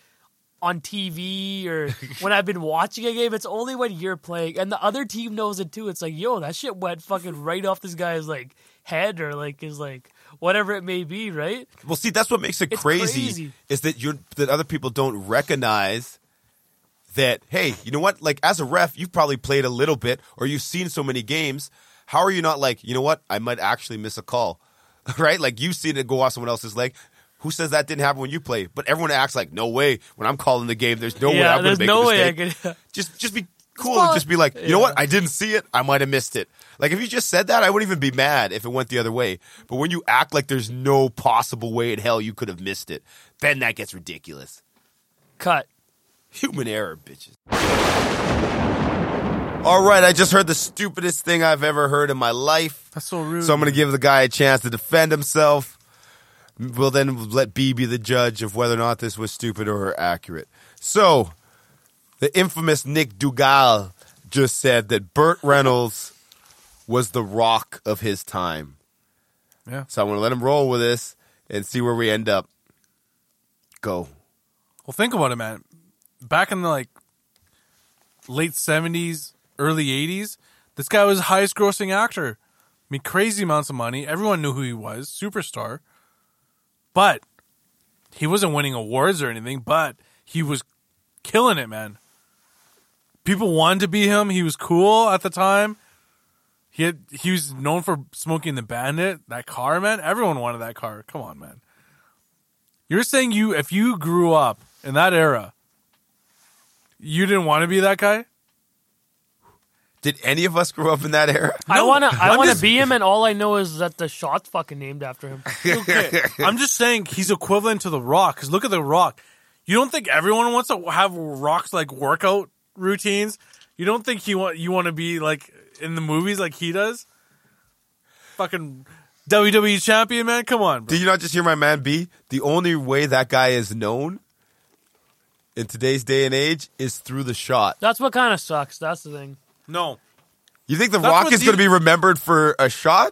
TV or when I've been watching a game. It's only when you're playing and the other team knows it too. It's like, yo, that shit went fucking right off this guy's like head or like his like whatever it may be, right? Well, see, that's what makes it crazy is that that other people don't recognize that, hey, you know what? Like, as a ref, you've probably played a little bit or you've seen so many games. How are you not like, you know what? I might actually miss a call, right? Like, you've seen it go off someone else's leg. Who says that didn't happen when you play? But everyone acts like, no way. When I'm calling the game, there's no way I'm going to make a mistake. Just be cool and just be like, you know what? I didn't see it. I might have missed it. Like, if you just said that, I wouldn't even be mad if it went the other way. But when you act like there's no possible way in hell you could have missed it, then that gets ridiculous. Cut. Human error, bitches. All right, I just heard the stupidest thing I've ever heard in my life. That's so rude. So I'm going to give the guy a chance to defend himself. We'll then let B be the judge of whether or not this was stupid or accurate. So, the infamous Nick Dugal just said that Burt Reynolds was the Rock of his time. Yeah. So I'm going to let him roll with this and see where we end up. Go. Well, think about it, man. Back in the like late 70s, early 80s, this guy was the highest grossing actor. Made crazy amounts of money. Everyone knew who he was. Superstar. But he wasn't winning awards or anything, but he was killing it, man. People wanted to be him. He was cool at the time. He was known for smoking the Bandit, that car, man. Everyone wanted that car. Come on, man. You're saying if you grew up in that era, you didn't want to be that guy? Did any of us grow up in that era? I want to be him, and all I know is that the shot's fucking named after him. Okay. I'm just saying he's equivalent to The Rock. Because look at The Rock. You don't think everyone wants to have Rock's like workout routines? You don't think you want to be like in the movies like he does? Fucking WWE champion, man. Come on, bro. Did you not just hear my man B? The only way that guy is known in today's day and age is through the shot. That's what kind of sucks. That's the thing. No. You think The Rock is going to be remembered for a shot?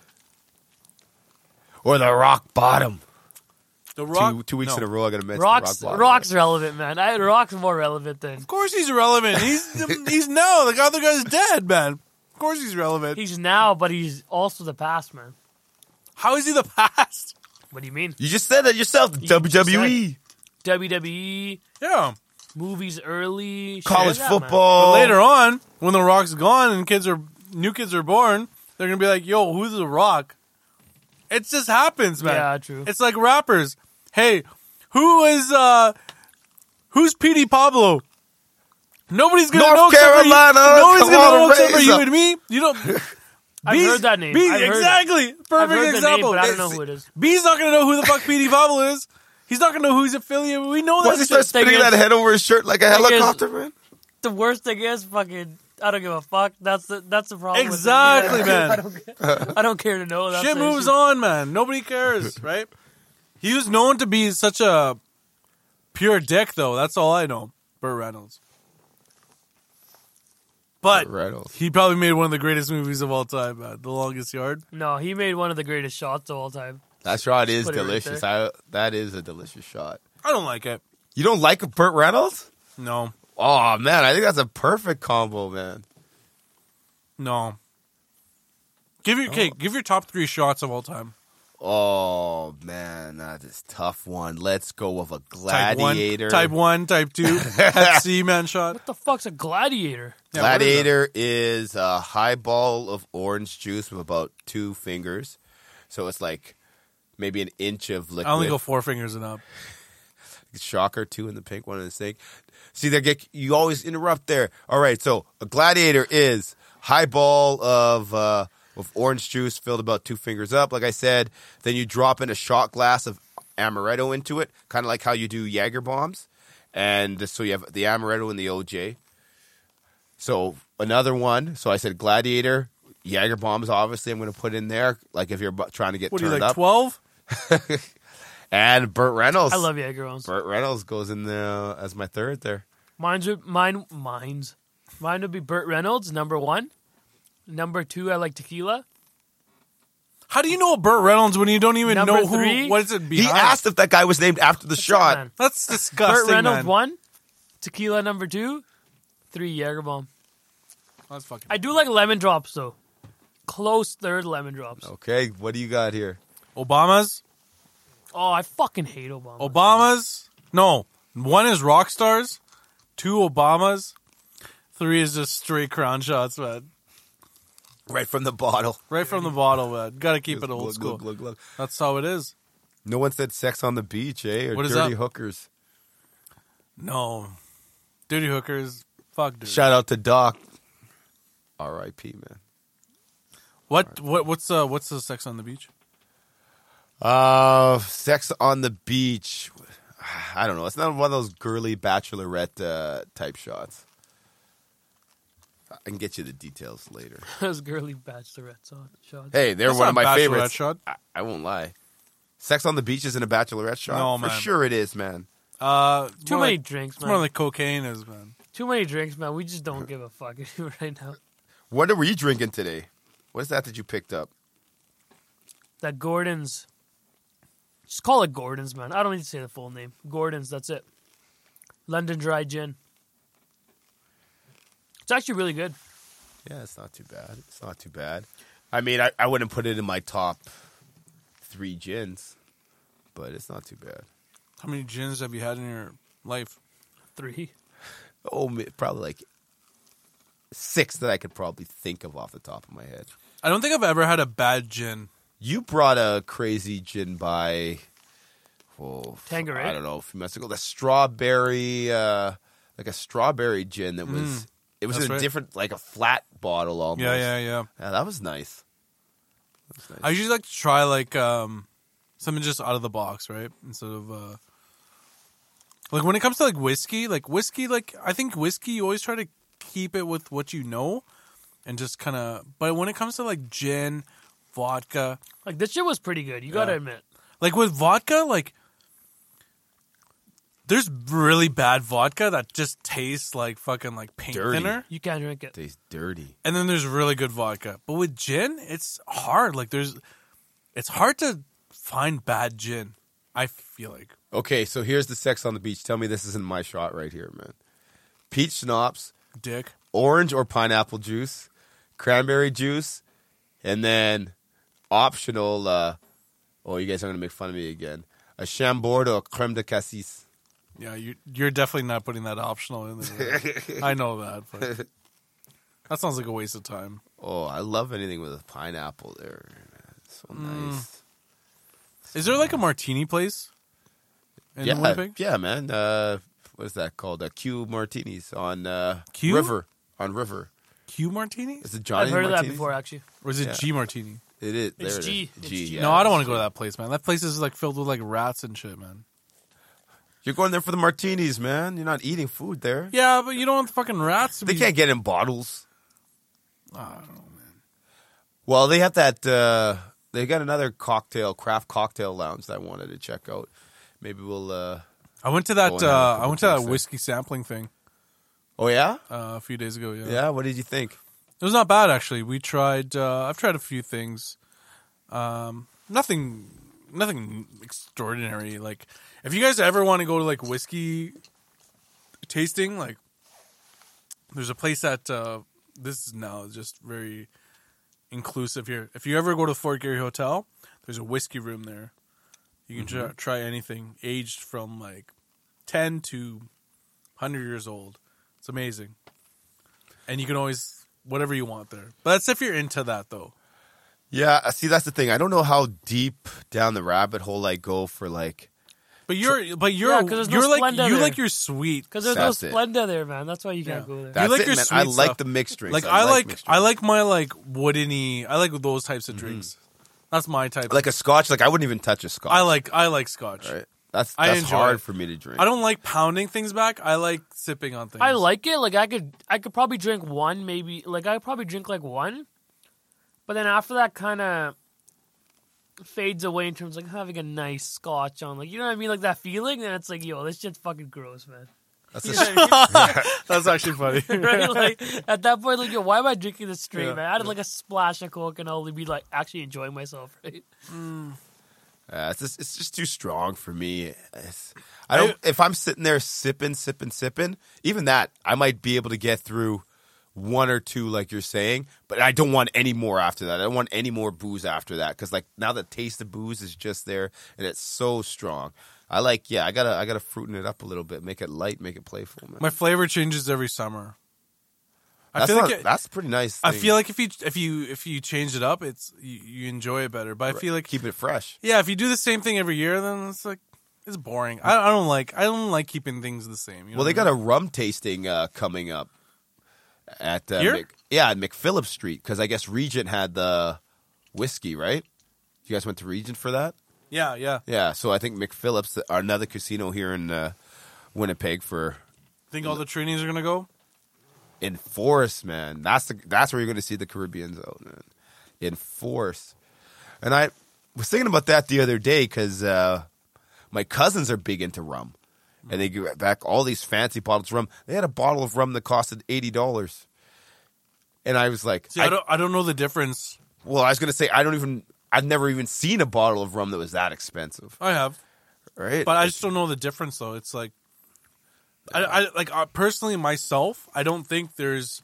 Or the rock bottom? The Rock? Two weeks in a row, I got to mention Rock's the rock bottom. Rock's relevant, man. Rock's more relevant than... Of course he's irrelevant. He's now. The other guy's dead, man. Of course he's relevant. He's now, but he's also the past, man. How is he the past? What do you mean? You just said that yourself. WWE. WWE, Yeah. movies early, College shit like that, football. But later on, when The Rock's gone and kids are new kids are born, they're gonna be like, "Yo, who's The Rock?" It just happens, man. Yeah, true. It's like rappers. Hey, who's P.D. Pablo? Nobody's gonna know. North except for you. Carolina, Nobody's come gonna on, know except for raise you up. and me. You don't. I've heard that name. I've heard exactly. I've Perfect heard the name, example. but I don't know who it is. B's not gonna know who the fuck P.D. Pablo is. He's not gonna know who he's affiliated with. We know Once he that starts shit. spinning that head over his shirt like a Thing is- helicopter, man. The worst thing is fucking. I don't give a fuck. That's the problem. Exactly, with it. man. I don't care to know. That's Shit the moves issue. on, man. Nobody cares, right? He was known to be such a pure dick, though. That's all I know. Burt Reynolds. But Burt Reynolds. he probably made one of the greatest movies of all time, man. The Longest Yard. No, he made one of the greatest shots of all time. That shot is Put it right delicious. That is a delicious shot. I don't like it. You don't like Burt Reynolds? No. Oh, man. I think that's a perfect combo, man. No. Give your top 3 shots of all time. Oh, man. That is a tough one. Let's go with a Gladiator. Type 1, Type 2, Type C, man shot. What the fuck's a gladiator? Yeah, what is that? Gladiator is a high ball of orange juice with about 2 fingers. So it's like maybe an inch of liquid. I only go 4 fingers and up. Shocker, 2 in the pink, 1 in the snake. See, you always interrupt there. All right, so a Gladiator is high ball of orange juice filled about 2 fingers up, like I said. Then you drop in a shot glass of amaretto into it, kind of like how you do Jaeger bombs. And so you have the amaretto and the OJ. So another one. So I said Gladiator, Jaeger bombs. Obviously, I'm going to put in there. Like if you're trying to get What are you, turned like up. 12? And Burt Reynolds. I love Jaeger bombs. Burt Reynolds goes in there as my third there. Mine would be Burt Reynolds, number 1. Number 2, I like tequila. How do you know Burt Reynolds when you don't even Number know 3? what is it behind? He asked if that guy was named after the shot. Man. That's disgusting, Burt Reynolds man. 1, tequila number 2, 3 Jaeger bomb. That's fucking. I do like lemon drops though. Close third lemon drops. Okay, what do you got here? Obama's. Oh, I fucking hate Obama. Obama's. No, 1 is rock stars, 2 Obamas, 3 is just straight crown shots, man. Right from the bottle. Right from the bottle, man. Got to keep it Just old glug, school. glug, glug, glug. That's how it is. No one said sex on the beach, eh? Or What is dirty that? hookers. No, dirty hookers. Fuck, dude. Shout out to Doc. R.I.P. man. What's the sex on the beach? Sex on the beach. I don't know. It's not one of those girly bachelorette type shots. I can get you the details later. Those girly bachelorette shots. Hey, they're That's one of not my a bachelorette favorites. shot. I won't lie. Sex on the beach isn't a bachelorette shot? No, For man. sure it is, man. Too more many like- drinks, It's man. more like cocaine is, man. Too many drinks, man. We just don't give a fuck right now. What were you drinking today? What is that you picked up? That Gordon's. Just call it Gordon's, man. I don't need to say the full name. Gordon's, that's it. London Dry Gin. It's actually really good. Yeah, it's not too bad. It's not too bad. I mean, I wouldn't put it in my top 3 gins, but it's not too bad. How many gins have you had in your life? 3. Oh, probably like 6 that I could probably think of off the top of my head. I don't think I've ever had a bad gin. You brought a crazy gin by, Tanqueray? I don't know, a few months ago. The strawberry, like a strawberry gin that was, it was That's in a right. different, like a flat bottle almost. Yeah. Yeah, that was nice. I usually like to try like something just out of the box, right? Instead of like when it comes to like whiskey, I think whiskey you always try to keep it with what you know, and just kind of. But when it comes to like gin, vodka, Like, this shit was pretty good. You gotta admit. like with vodka, like there's really bad vodka that just tastes like fucking like paint Dirty. thinner. You can't drink it. Tastes dirty. And then there's really good vodka. But with gin, it's hard. Like it's hard to find bad gin, I feel like. Okay, so here's the sex on the beach. Tell me this isn't my shot right here, man. Peach schnapps, Dick. orange or pineapple juice, cranberry juice, and then optional, you guys are going to make fun of me again, a Chambord or creme de cassis. Yeah, you're definitely not putting that optional in there. I know that, but that sounds like a waste of time. Oh, I love anything with a pineapple there. It's so nice. Is there like a martini place in Winnipeg? Yeah, man. What is that called? Q Martinis on Q? River. On River. Q martini? Is it Johnny I've heard of that Martinis? before, actually. Or is it G martini? It is. It's There G. It is. It's G. G. Yeah, No, I don't want to go to that place, man. That place is like filled with like rats and shit, man. You're going there for the martinis, man. You're not eating food there. Yeah, but you don't want the fucking rats to They be... can't get in bottles. I don't know, man. Well, they have that. They got another craft cocktail lounge that I wanted to check out. Maybe we'll. I went to that. Go and have a couple I went to that drinks there. whiskey sampling thing Oh yeah. a few days ago. Yeah, Yeah. What did you think? it was not bad actually. We tried. I've tried a few things. Nothing extraordinary. Like, if you guys ever want to go to like whiskey tasting, like, there's a place at. This is now just very inclusive here. If you ever go to Fort Garry Hotel, there's a whiskey room there. You can try anything aged from like 10 to 100 years old. It's amazing. And you can always, whatever you want there. But that's if you're into that, though. Yeah. See, that's the thing. I don't know how deep down the rabbit hole I go for like. But you're Yeah, 'cause there's no like, Splenda you there. like your sweet. Because there's That's no it. Splenda there, man. That's why you can't go there. That's like it, your man. sweet I like stuff. the mixed drinks. Like, mixed I drinks. like my like woodeny. I like those types of drinks. That's my type. Like a scotch. Like I wouldn't even touch a scotch. I like scotch. Right. That's I enjoy hard it. for me to drink. I don't like pounding things back. I like sipping on things. I like it. Like I could probably drink one, maybe. Like I could probably drink like one, but then after that, kind of fades away in terms of like having a nice scotch on. Like, you know what I mean? Like that feeling. Then it's like, yo, this shit's fucking gross, man. That's You a, know what I mean? That's actually funny. Right? Like at that point, like, yo, why am I drinking this straight, Yeah. man? I had like a splash of Coke and I'll be like actually enjoying myself, right? it's just too strong for me. I don't. If I'm sitting there sipping, even that, I might be able to get through one or two, like you're saying. But I don't want any more after that. I don't want any more booze after that because, like, now the taste of booze is just there and it's so strong. I like. Yeah, I gotta fruitin it up a little bit, make it light, make it playful, man. My flavor changes every summer. I feel like That's a pretty nice. I thing. feel like if you change it up, it's you enjoy it better. But I feel like keep it fresh. yeah, if you do the same thing every year, then it's like it's boring. I don't like keeping things the same. You know Well, they what I got mean? a rum tasting coming up at Here? at McPhillip Street because I guess Regent had the whiskey, right? You guys went to Regent for that? Yeah. Yeah, so I think McPhillip's another casino here in Winnipeg for Think all the trainees are gonna go? in Force, man. That's where you're going to see the Caribbeans out, man. In Force. And I was thinking about that the other day because my cousins are big into rum. And they give back all these fancy bottles of rum. They had a bottle of rum that costed $80. And I was like, See, I don't know the difference. well, I was going to say, I've never even seen a bottle of rum that was that expensive. I have, Right? but I just don't know the difference though. It's like I like personally myself. I don't think there's.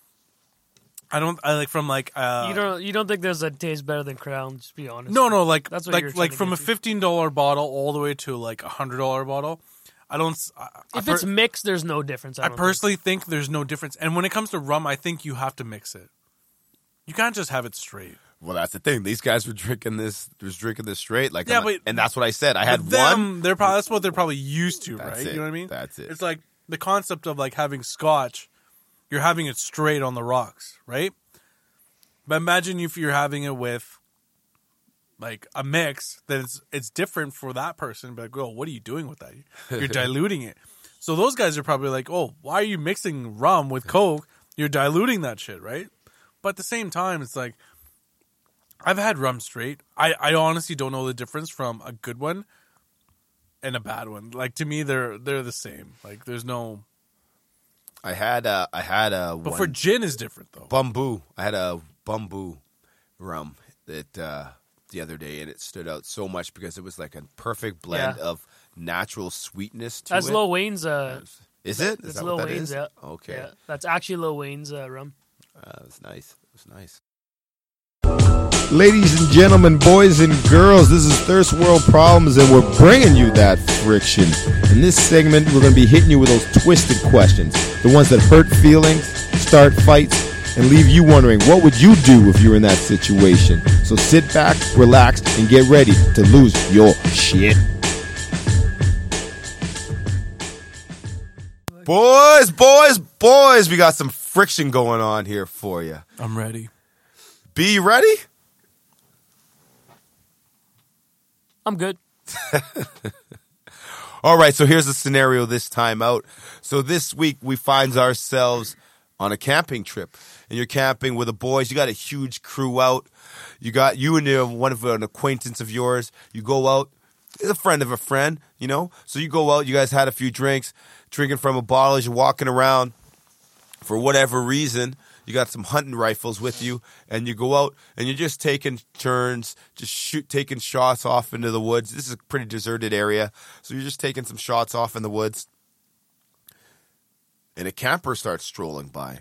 I like from like You don't think there's a taste better than Crown? Just be honest. No, like That's what you're trying like to from a get to. $15 bottle all the way to like $100 bottle. I don't. If it's mixed, there's no difference. I don't personally think there's no difference. And when it comes to rum, I think you have to mix it. You can't just have it straight. well, that's the thing. These guys were drinking this straight. Like, Yeah, but- and that's what I said. I had But them, one. that's what they're probably used to, That's right? it. You know what I mean? That's it. It's like the concept of like having scotch. You're having it straight on the rocks, right? But imagine if you're having it with like a mix, then it's different for that person. But like, oh, what are you doing with that? You're diluting it. So those guys are probably like, oh, why are you mixing rum with Coke? You're diluting that shit, right? But at the same time, it's like I've had rum straight. I honestly don't know the difference from a good one and a bad one. Like to me, they're the same. Like there's no. I had a But one for gin is different though. bamboo. I had a bamboo rum that the other day, and it stood out so much because it was like a perfect blend Yeah. of natural sweetness to That's it. Lil Wayne's. Is it? Is That's that Lil what that Wayne's. is? Yeah. Okay. Yeah, that's actually Lil Wayne's rum. It's nice. It was nice. Ladies and gentlemen, boys and girls, this is Thirst World Problems, and we're bringing you that friction. In this segment, we're going to be hitting you with those twisted questions, the ones that hurt feelings, start fights, and leave you wondering what would you do if you're in that situation. So sit back, relax, and get ready to lose your shit. Boys, we got some friction going on here for you. I'm ready. B, you ready? I'm good. All right, so here's the scenario this time out. So this week we find ourselves on a camping trip, and you're camping with the boys. You got a huge crew out. You got you and one of an acquaintance of yours. You go out. It's a friend of a friend, you know. So you go out. You guys had a few drinks, drinking from a bottle as you're walking around. For whatever reason, you got some hunting rifles with you, and you go out and you're just taking turns, taking shots off into the woods. This is a pretty deserted area, so you're just taking some shots off in the woods. And a camper starts strolling by.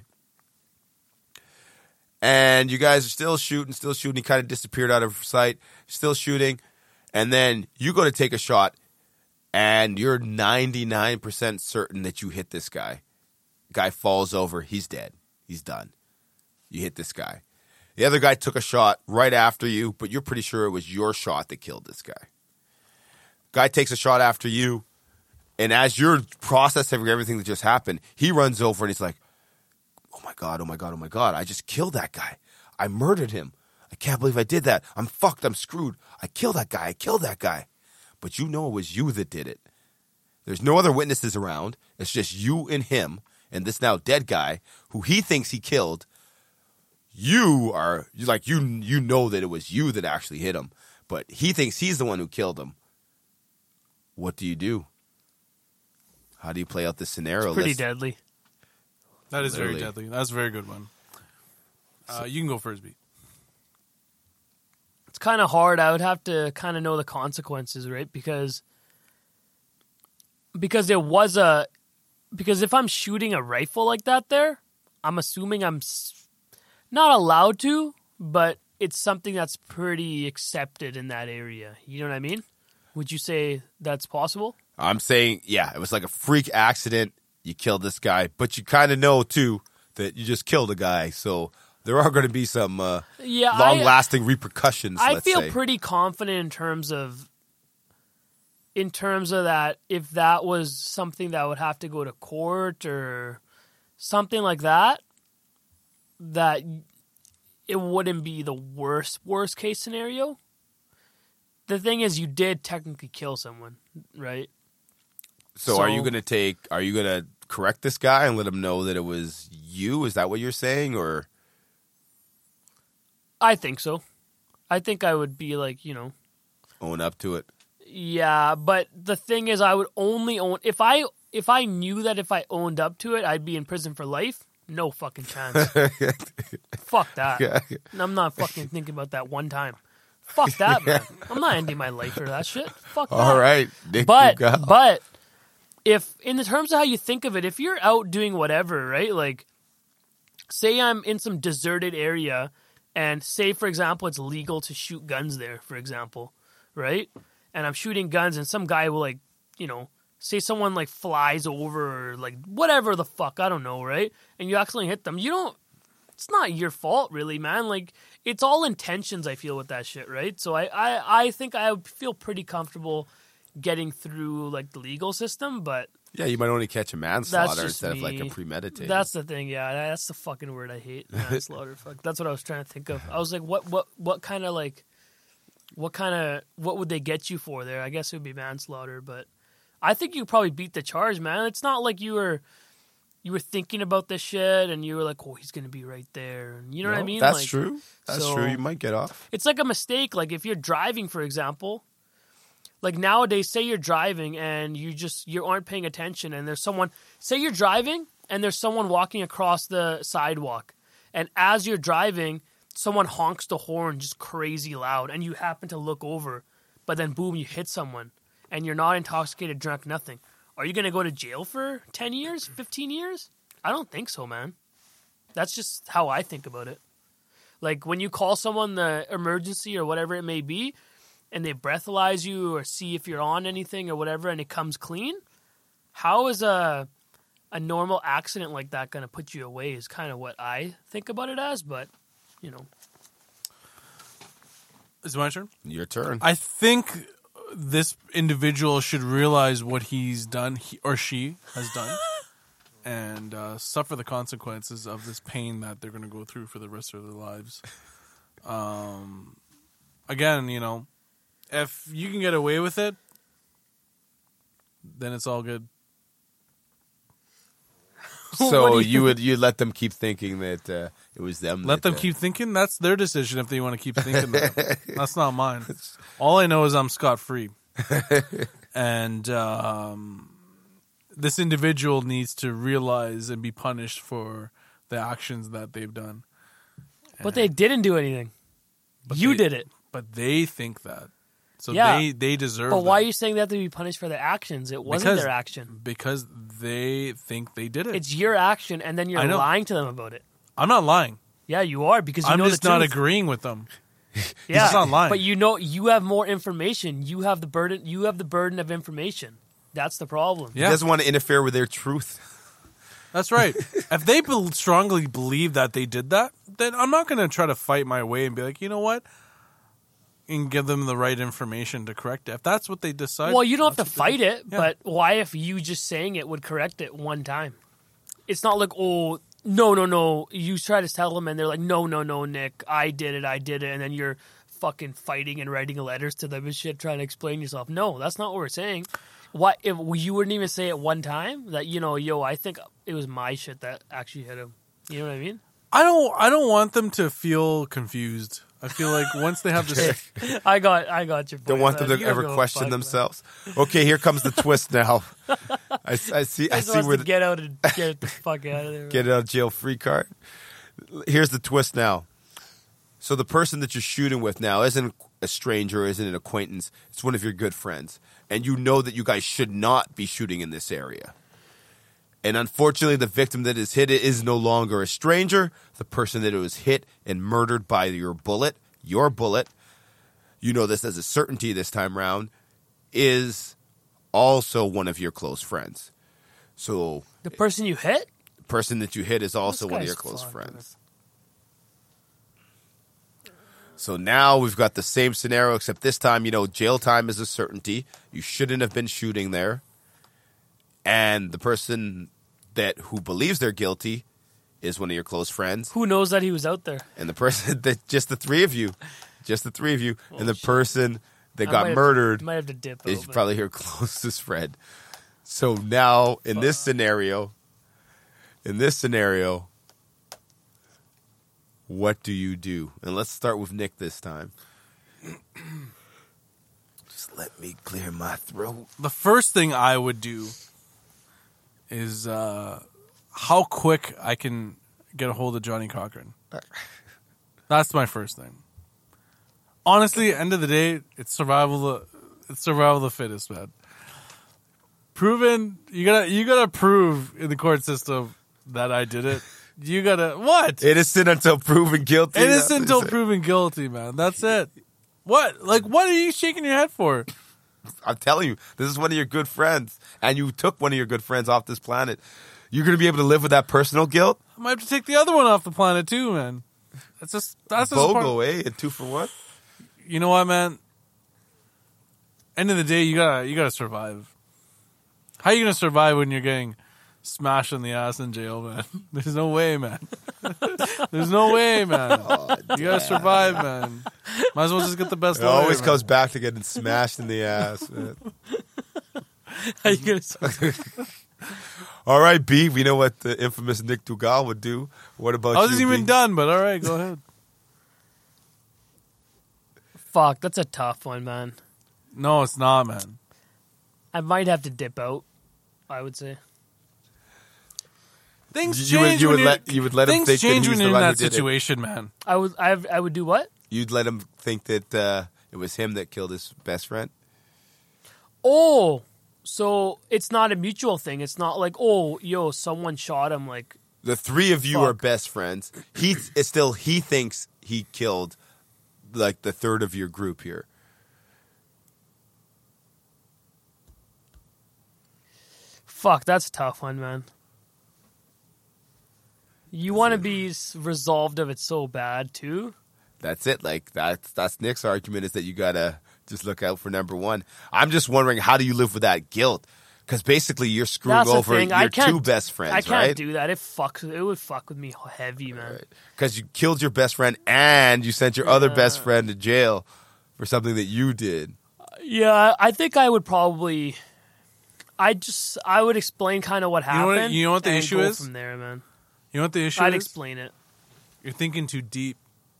And you guys are still shooting. He kind of disappeared out of sight, still shooting. And then you go to take a shot, and you're 99% certain that you hit this guy. Guy falls over. He's dead. He's done. You hit this guy. The other guy took a shot right after you, but you're pretty sure it was your shot that killed this guy. Guy takes a shot after you, and as you're processing everything that just happened, he runs over and he's like, oh my God, I just killed that guy. I murdered him. I can't believe I did that. I'm fucked. I'm screwed. I killed that guy. But you know it was you that did it. There's no other witnesses around. It's just you and him and this now dead guy who he thinks he killed. You know that it was you that actually hit him, but he thinks he's the one who killed him. What do you do? How do you play out this scenario? It's pretty deadly. That is Literally. very deadly. That's a very good one. You can go first, B. It's kind of hard. I would have to kind of know the consequences, right? Because if I'm shooting a rifle like that there, I'm assuming I'm not allowed to, but it's something that's pretty accepted in that area. You know what I mean? Would you say that's possible? I'm saying, yeah, it was like a freak accident. You killed this guy, but you kind of know, too, that you just killed a guy. So there are going to be some long-lasting repercussions, I let's feel say. pretty confident in terms of that, if that was something that would have to go to court or something like that it wouldn't be the worst case scenario. The thing is, you did technically kill someone, right? So are you going to correct this guy and let him know that it was you? Is that what you're saying, or? I think so. I think I would be like, Own up to it. Yeah, but the thing is, I would only own if I knew that if I owned up to it, I'd be in prison for life. No fucking chance. Fuck that. Yeah. I'm not fucking thinking about that one time. Fuck that, man. I'm not ending my life for that shit. Fuck that. All right, Nick, But if in the terms of how you think of it, if you're out doing whatever, right? Like, say I'm in some deserted area, and say, for example, it's legal to shoot guns there, for example, right? And I'm shooting guns, and some guy will, say someone, flies over, or, whatever the fuck, I don't know, right? And you accidentally hit them. It's not your fault, really, man. It's all intentions, I feel, with that shit, right? So I think I would feel pretty comfortable getting through, the legal system, but... Yeah, you might only catch a manslaughter just instead me. of, a premeditated. That's the thing, yeah. That's the fucking word I hate, manslaughter. Fuck. That's what I was trying to think of. I was like, what would they get you for there? I guess it would be manslaughter, but I think you probably beat the charge, man. It's not like you were thinking about this shit and you were like, oh, he's going to be right there. And you know what I mean? That's true. That's true. You might get off. It's like a mistake. Like if you're driving, for example, nowadays, say you're driving and you aren't paying attention and there's someone, say you're driving and there's someone walking across the sidewalk. And as you're driving, someone honks the horn just crazy loud and you happen to look over, but then boom, you hit someone and you're not intoxicated, drunk, nothing. Are you going to go to jail for 10 years, 15 years? I don't think so, man. That's just how I think about it. When you call someone the emergency or whatever it may be, and they breathalyze you or see if you're on anything or whatever and it comes clean, how is a a normal accident like that going to put you away is kind of what I think about it as, but, you know. Is it my turn? Your turn. I think this individual should realize what he's done, he or she has done, and suffer the consequences of this pain that they're going to go through for the rest of their lives. Again, you know, if you can get away with it, then it's all good. So you'd let them keep thinking that it was them. Let them keep thinking. That's their decision if they want to keep thinking that. That's not mine. All I know is I'm scot-free. And this individual needs to realize and be punished for the actions that they've done. But they didn't do anything. You did it. But they think that. So Yeah. they deserve But why are that. you saying they have to be punished for their actions? It wasn't their action. Because they think they did it. It's your action, and then I you're know. lying to them about it. I'm not lying. Yeah, you are, because you I'm know just the not truth. agreeing with them. Yeah, just not lying. But you know, you have more information. You have the burden. You have the burden of information. That's the problem. He Yeah. doesn't want to interfere with their truth. That's right. If they strongly believe that they did that, then I'm not going to try to fight my way and be like, you know what? And give them the right information to correct it. If that's what they decide. Well, you don't have to that's what they fight do. it, Yeah. but why if you just saying it would correct it one time? It's not like, oh, no. You try to tell them, and they're like, no, Nick, I did it, and then you're fucking fighting and writing letters to them and shit, trying to explain yourself. No, that's not what we're saying. Why if you wouldn't even say it one time that, you know, yo, I think it was my shit that actually hit him. You know what I mean? I don't want them to feel confused. I feel like once they have this, I got your point. Don't want them man. to You don't ever give a question fuck, man. themselves. Okay, here comes the twist now. I see. I Just see wants where to get out and get the fuck out of there. get out of jail free card. Here's the twist now. So the person that you're shooting with now isn't a stranger, isn't an acquaintance. It's one of your good friends, and you know that you guys should not be shooting in this area. And unfortunately, the victim that is hit is no longer a stranger. The person that was hit and murdered by your bullet, you know this as a certainty this time round, is also one of your close friends. So The person you hit? the person that you hit is also This one of guy's your close fucked, friends. So now we've got the same scenario, except this time, you know, jail time is a certainty. You shouldn't have been shooting there. And the person who believes they're guilty is one of your close friends. Who knows that he was out there? And the person that just the three of you, and the shit. person that I got might murdered might have to dip is out, but- probably your closest friend. So now in this scenario, what do you do? And let's start with Nick this time. Just let me clear my throat. the first thing I would do is how quick I can get a hold of Johnny Cochran. That's my first thing. Honestly, end of the day, it's survival of the fittest, man. Proven, you gotta prove in the court system that I did it. You gotta what? Innocent until proven guilty. Innocent until That's it. proven guilty, man. That's it. What? Like, what are you shaking your head for? I'm telling you, this is one of your good friends, and you took one of your good friends off this planet. You're going to be able to live with that personal guilt? I might have to take the other one off the planet too, man. That's just BOGO, eh? And 2 for 1? You know what, man? End of the day, you gotta survive. How are you gonna survive when you're getting smashed in the ass in jail, man? There's no way, man. There's no way, man. You gotta survive, man. Might as well just get the best It lawyer, always man. comes back to getting smashed in the ass. Man. How you gonna All right, B, we know what the infamous Nick Dugal would do. What about you, I wasn't even B? done, but all right, go ahead. Fuck, that's a tough one, man. No, it's not, man. I might have to dip out, I would say. Things You would- change you when would you're- let- you would let him things think that change he when was you're the in one that who did it. situation, man. I would do what? You'd let him think that it was him that killed his best friend? Oh, so it's not a mutual thing. It's not like, oh, yo, someone shot him. Like, The three of you Fuck. are best friends. He thinks he killed like the third of your group here. fuck, that's a tough one, man. You want to be resolved of it so bad too. That's it. Like that's Nick's argument, is that you gotta just look out for number one. I'm just wondering, how do you live with that guilt? Because basically you're screwing That's the over thing. your two best friends, I can't right? do that. It would fuck with me heavy, man. Because you killed your best friend and you sent your other best friend to jail for something that you did. Yeah, I think I would probably. I would explain kind of what happened. You know what the and issue go is? from there, man. You know what the issue I'd is? explain it. You're thinking too deep.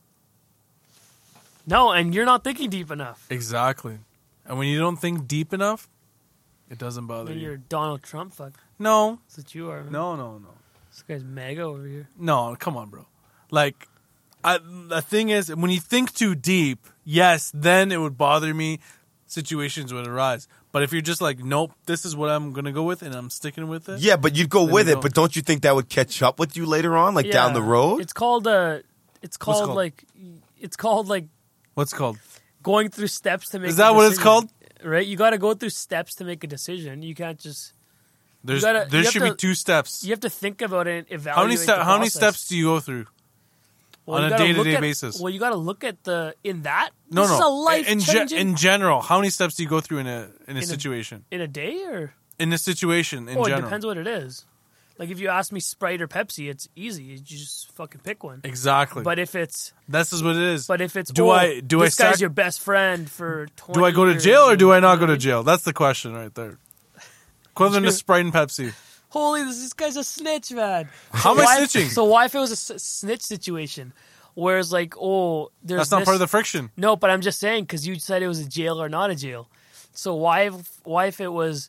No, and you're not thinking deep enough. Exactly. And when you don't think deep enough, it doesn't bother Then you. you're Donald Trump. Fuck. No. That's what you are, man. No. This guy's MAGA over here. No, come on, bro. Like, the thing is, when you think too deep, yes, then it would bother me. Situations would arise. But if you're just like, nope, this is what I'm going to go with, and I'm sticking with it. Yeah, but you'd go with you it. go. But don't you think that would catch up with you later on, like down the road? It's called called? like What's it called? going through steps to make. Is that a what it's decision, called? Right, you got to go through steps to make a decision. You can't just. There you should have be 2 steps. You have to think about it. And How many evaluate how many process. steps do you go through Well, on you a gotta day-to-day look at- basis? Well, you got to look at the in that. No, this no. is a life changing in general, how many steps do you go through in a situation? in a day or. In a situation in It general. depends what it is. Like if you ask me Sprite or Pepsi, it's easy. You just fucking pick one. Exactly. But if it's This is what it is. do I this sac- guy's your best friend for 20 do I go to years jail or do I and- not go to jail? That's the question right there. Equivalent to Sprite and Pepsi. Holy, this guy's a snitch, man. How am I Why- snitching? So why if it was a snitch situation? Whereas like, there's That's not this- part of the friction. No, but I'm just saying because you said it was a jail or not a jail. So why if it was,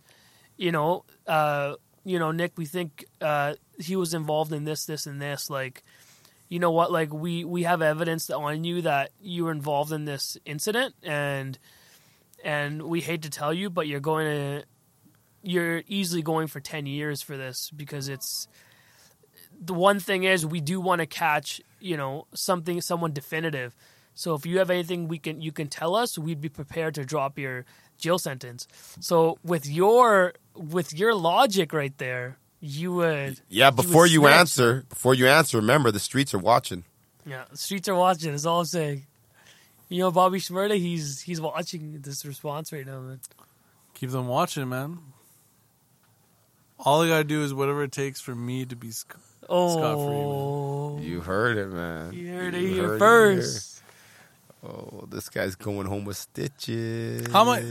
Nick, we think he was involved in this, and this. Like, you know what? Like we have evidence on you that you were involved in this incident, and we hate to tell you, but you're easily going for 10 years for this because it's. The one thing is we do want to catch, someone definitive. So if you have anything you can tell us, we'd be prepared to drop your jail sentence. So with your logic right there, you would. Yeah, before you snitch. answer, remember the streets are watching. Yeah, the streets are watching. Is all I'm saying. Bobby Shmurda, he's watching this response right now, man. Keep them watching, man. All I gotta do is whatever it takes for me to be scot-free. You heard it, man. You heard it here first. Oh, this guy's going home with stitches. How much?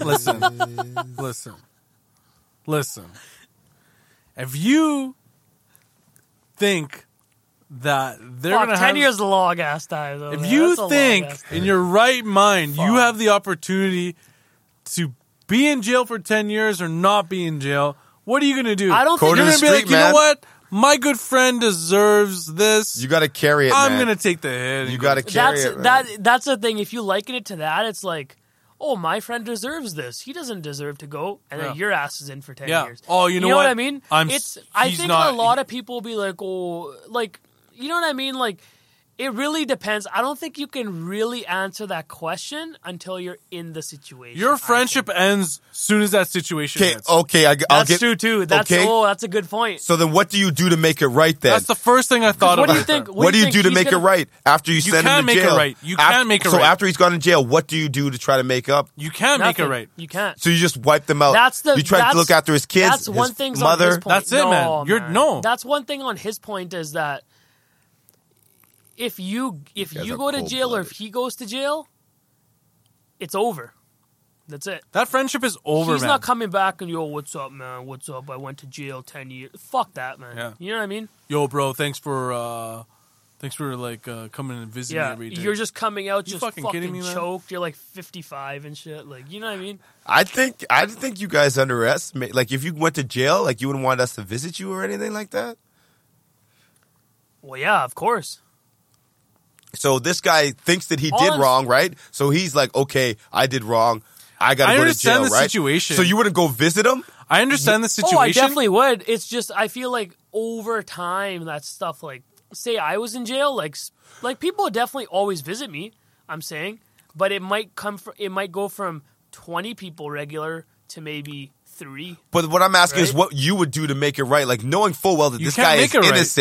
Listen. If you think that they're Fuck, gonna 10 have, years is a long ass time, though. if man. you That's a long think ass time. in your right mind you Fuck. have the opportunity to be in jail for 10 years or not be in jail, what are you gonna do? I don't Go think to You're the gonna be like, street, you know man. what? My good friend deserves this. You got to carry it, I'm man. gonna take the hit. You got to carry it, man. that's the thing. If you liken it to that, it's like, oh, my friend deserves this. He doesn't deserve to go, and then Yeah. your ass is in for 10 Yeah. years. Oh, you know what what? I mean? I he's think not- a lot of people will be like, oh, like, you know what I mean? Like, it really depends. I don't think you can really answer that question until you're in the situation. Your I friendship think. ends soon as that situation Okay, hits. okay. I'll That's get, true too. That's okay. that's a good point. So then what do you do to make it right then? That's the first thing I thought what about. do you think? What do you think do to he's make it gonna- right after you send him can't to make it jail? right. You can't make it So right. after he's gone in jail, what do you do to try to make up? You can't make it Nothing. right. You can't. So you just wipe them out. That's the. You try to that's- look after his kids, That's one his thing on mother. his point. That's it, man. You're- no. That's one thing on his point is that if you guys are go to jail or if cold-blooded. he goes to jail, it's over. That's it. That friendship is over, He's man. not coming back and what's up, man? What's up? I went to jail 10 years. Fuck that, man. Yeah. You know what I mean? Yo, bro, thanks for coming and visiting me Yeah. every day. You're just coming out You just fucking kidding me, man? choked. You're like 55 and shit. Like, you know what I mean? I think you guys underestimate. Like, if you went to jail, like you wouldn't want us to visit you or anything like that. Well, yeah, of course. So this guy thinks that he All did I'm- wrong, right? So he's like, okay, I did wrong. I got to I go to understand jail, the right? situation. So you wouldn't go visit him? I understand the situation. Oh, I definitely would. It's just I feel like over time that stuff, like say I was in jail, like people would definitely always visit me. I'm saying, but it might go from 20 people regular to maybe 3. But what I'm asking is Right? what you would do to make it right. Like knowing full well that You this can't guy make is it right. innocent.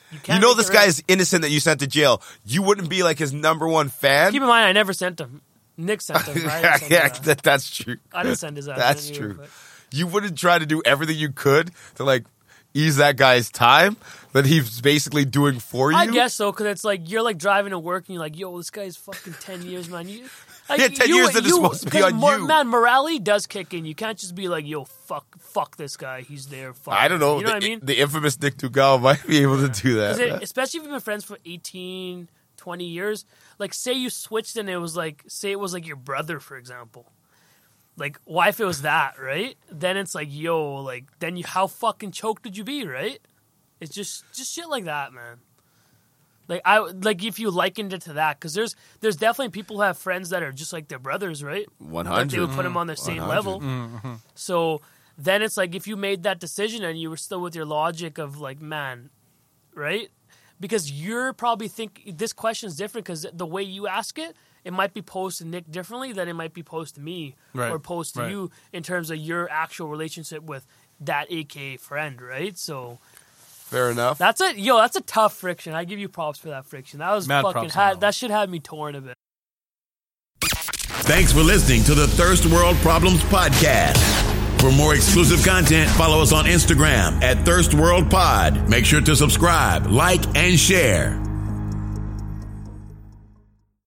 You can't. You know make this it guy right. is innocent that you sent to jail. You wouldn't be like his number one fan. Keep in mind, I never sent him. Nick sent him. I didn't send Yeah, his ass. that's true. I didn't send his ass. That's I didn't either, true. but- You wouldn't try to do everything you could to like ease that guy's time that he's basically doing for you. I guess so, because it's like you're like driving to work and you're like, yo, this guy's fucking 10 years, man. You, like, Yeah, 10 years that is supposed to be on you. Man, morality does kick in. You can't just be like, yo, fuck this guy. He's there. Fuck I don't know. You know what I mean? The infamous Nick Dugal might be able to do that. 'Cause especially if you've been friends for 18, 20 years. Like, say you switched and it was like, say it was like your brother, for example. Like, why if it was that, right? Then it's like, yo, like, then how fucking choked would you be, right? It's just shit like that, man. Like if you likened it to that, because there's definitely people who have friends that are just like their brothers, right? 100. Like they would put them on the same 100. level. So then it's like if you made that decision and you were still with your logic of like, man, right? Because you're probably this question is different because the way you ask it, it might be posed to Nick differently than it might be posed to me or posed to you in terms of your actual relationship with that AKA friend, right? So Fair enough. that's it. Yo, that's a tough friction. I give you props for that friction. That was Mad fucking props on that shit had me torn a bit. Thanks for listening to the Thirst World Problems Podcast. For more exclusive content, follow us on Instagram at Thirst World Pod. Make sure to subscribe, like, and share.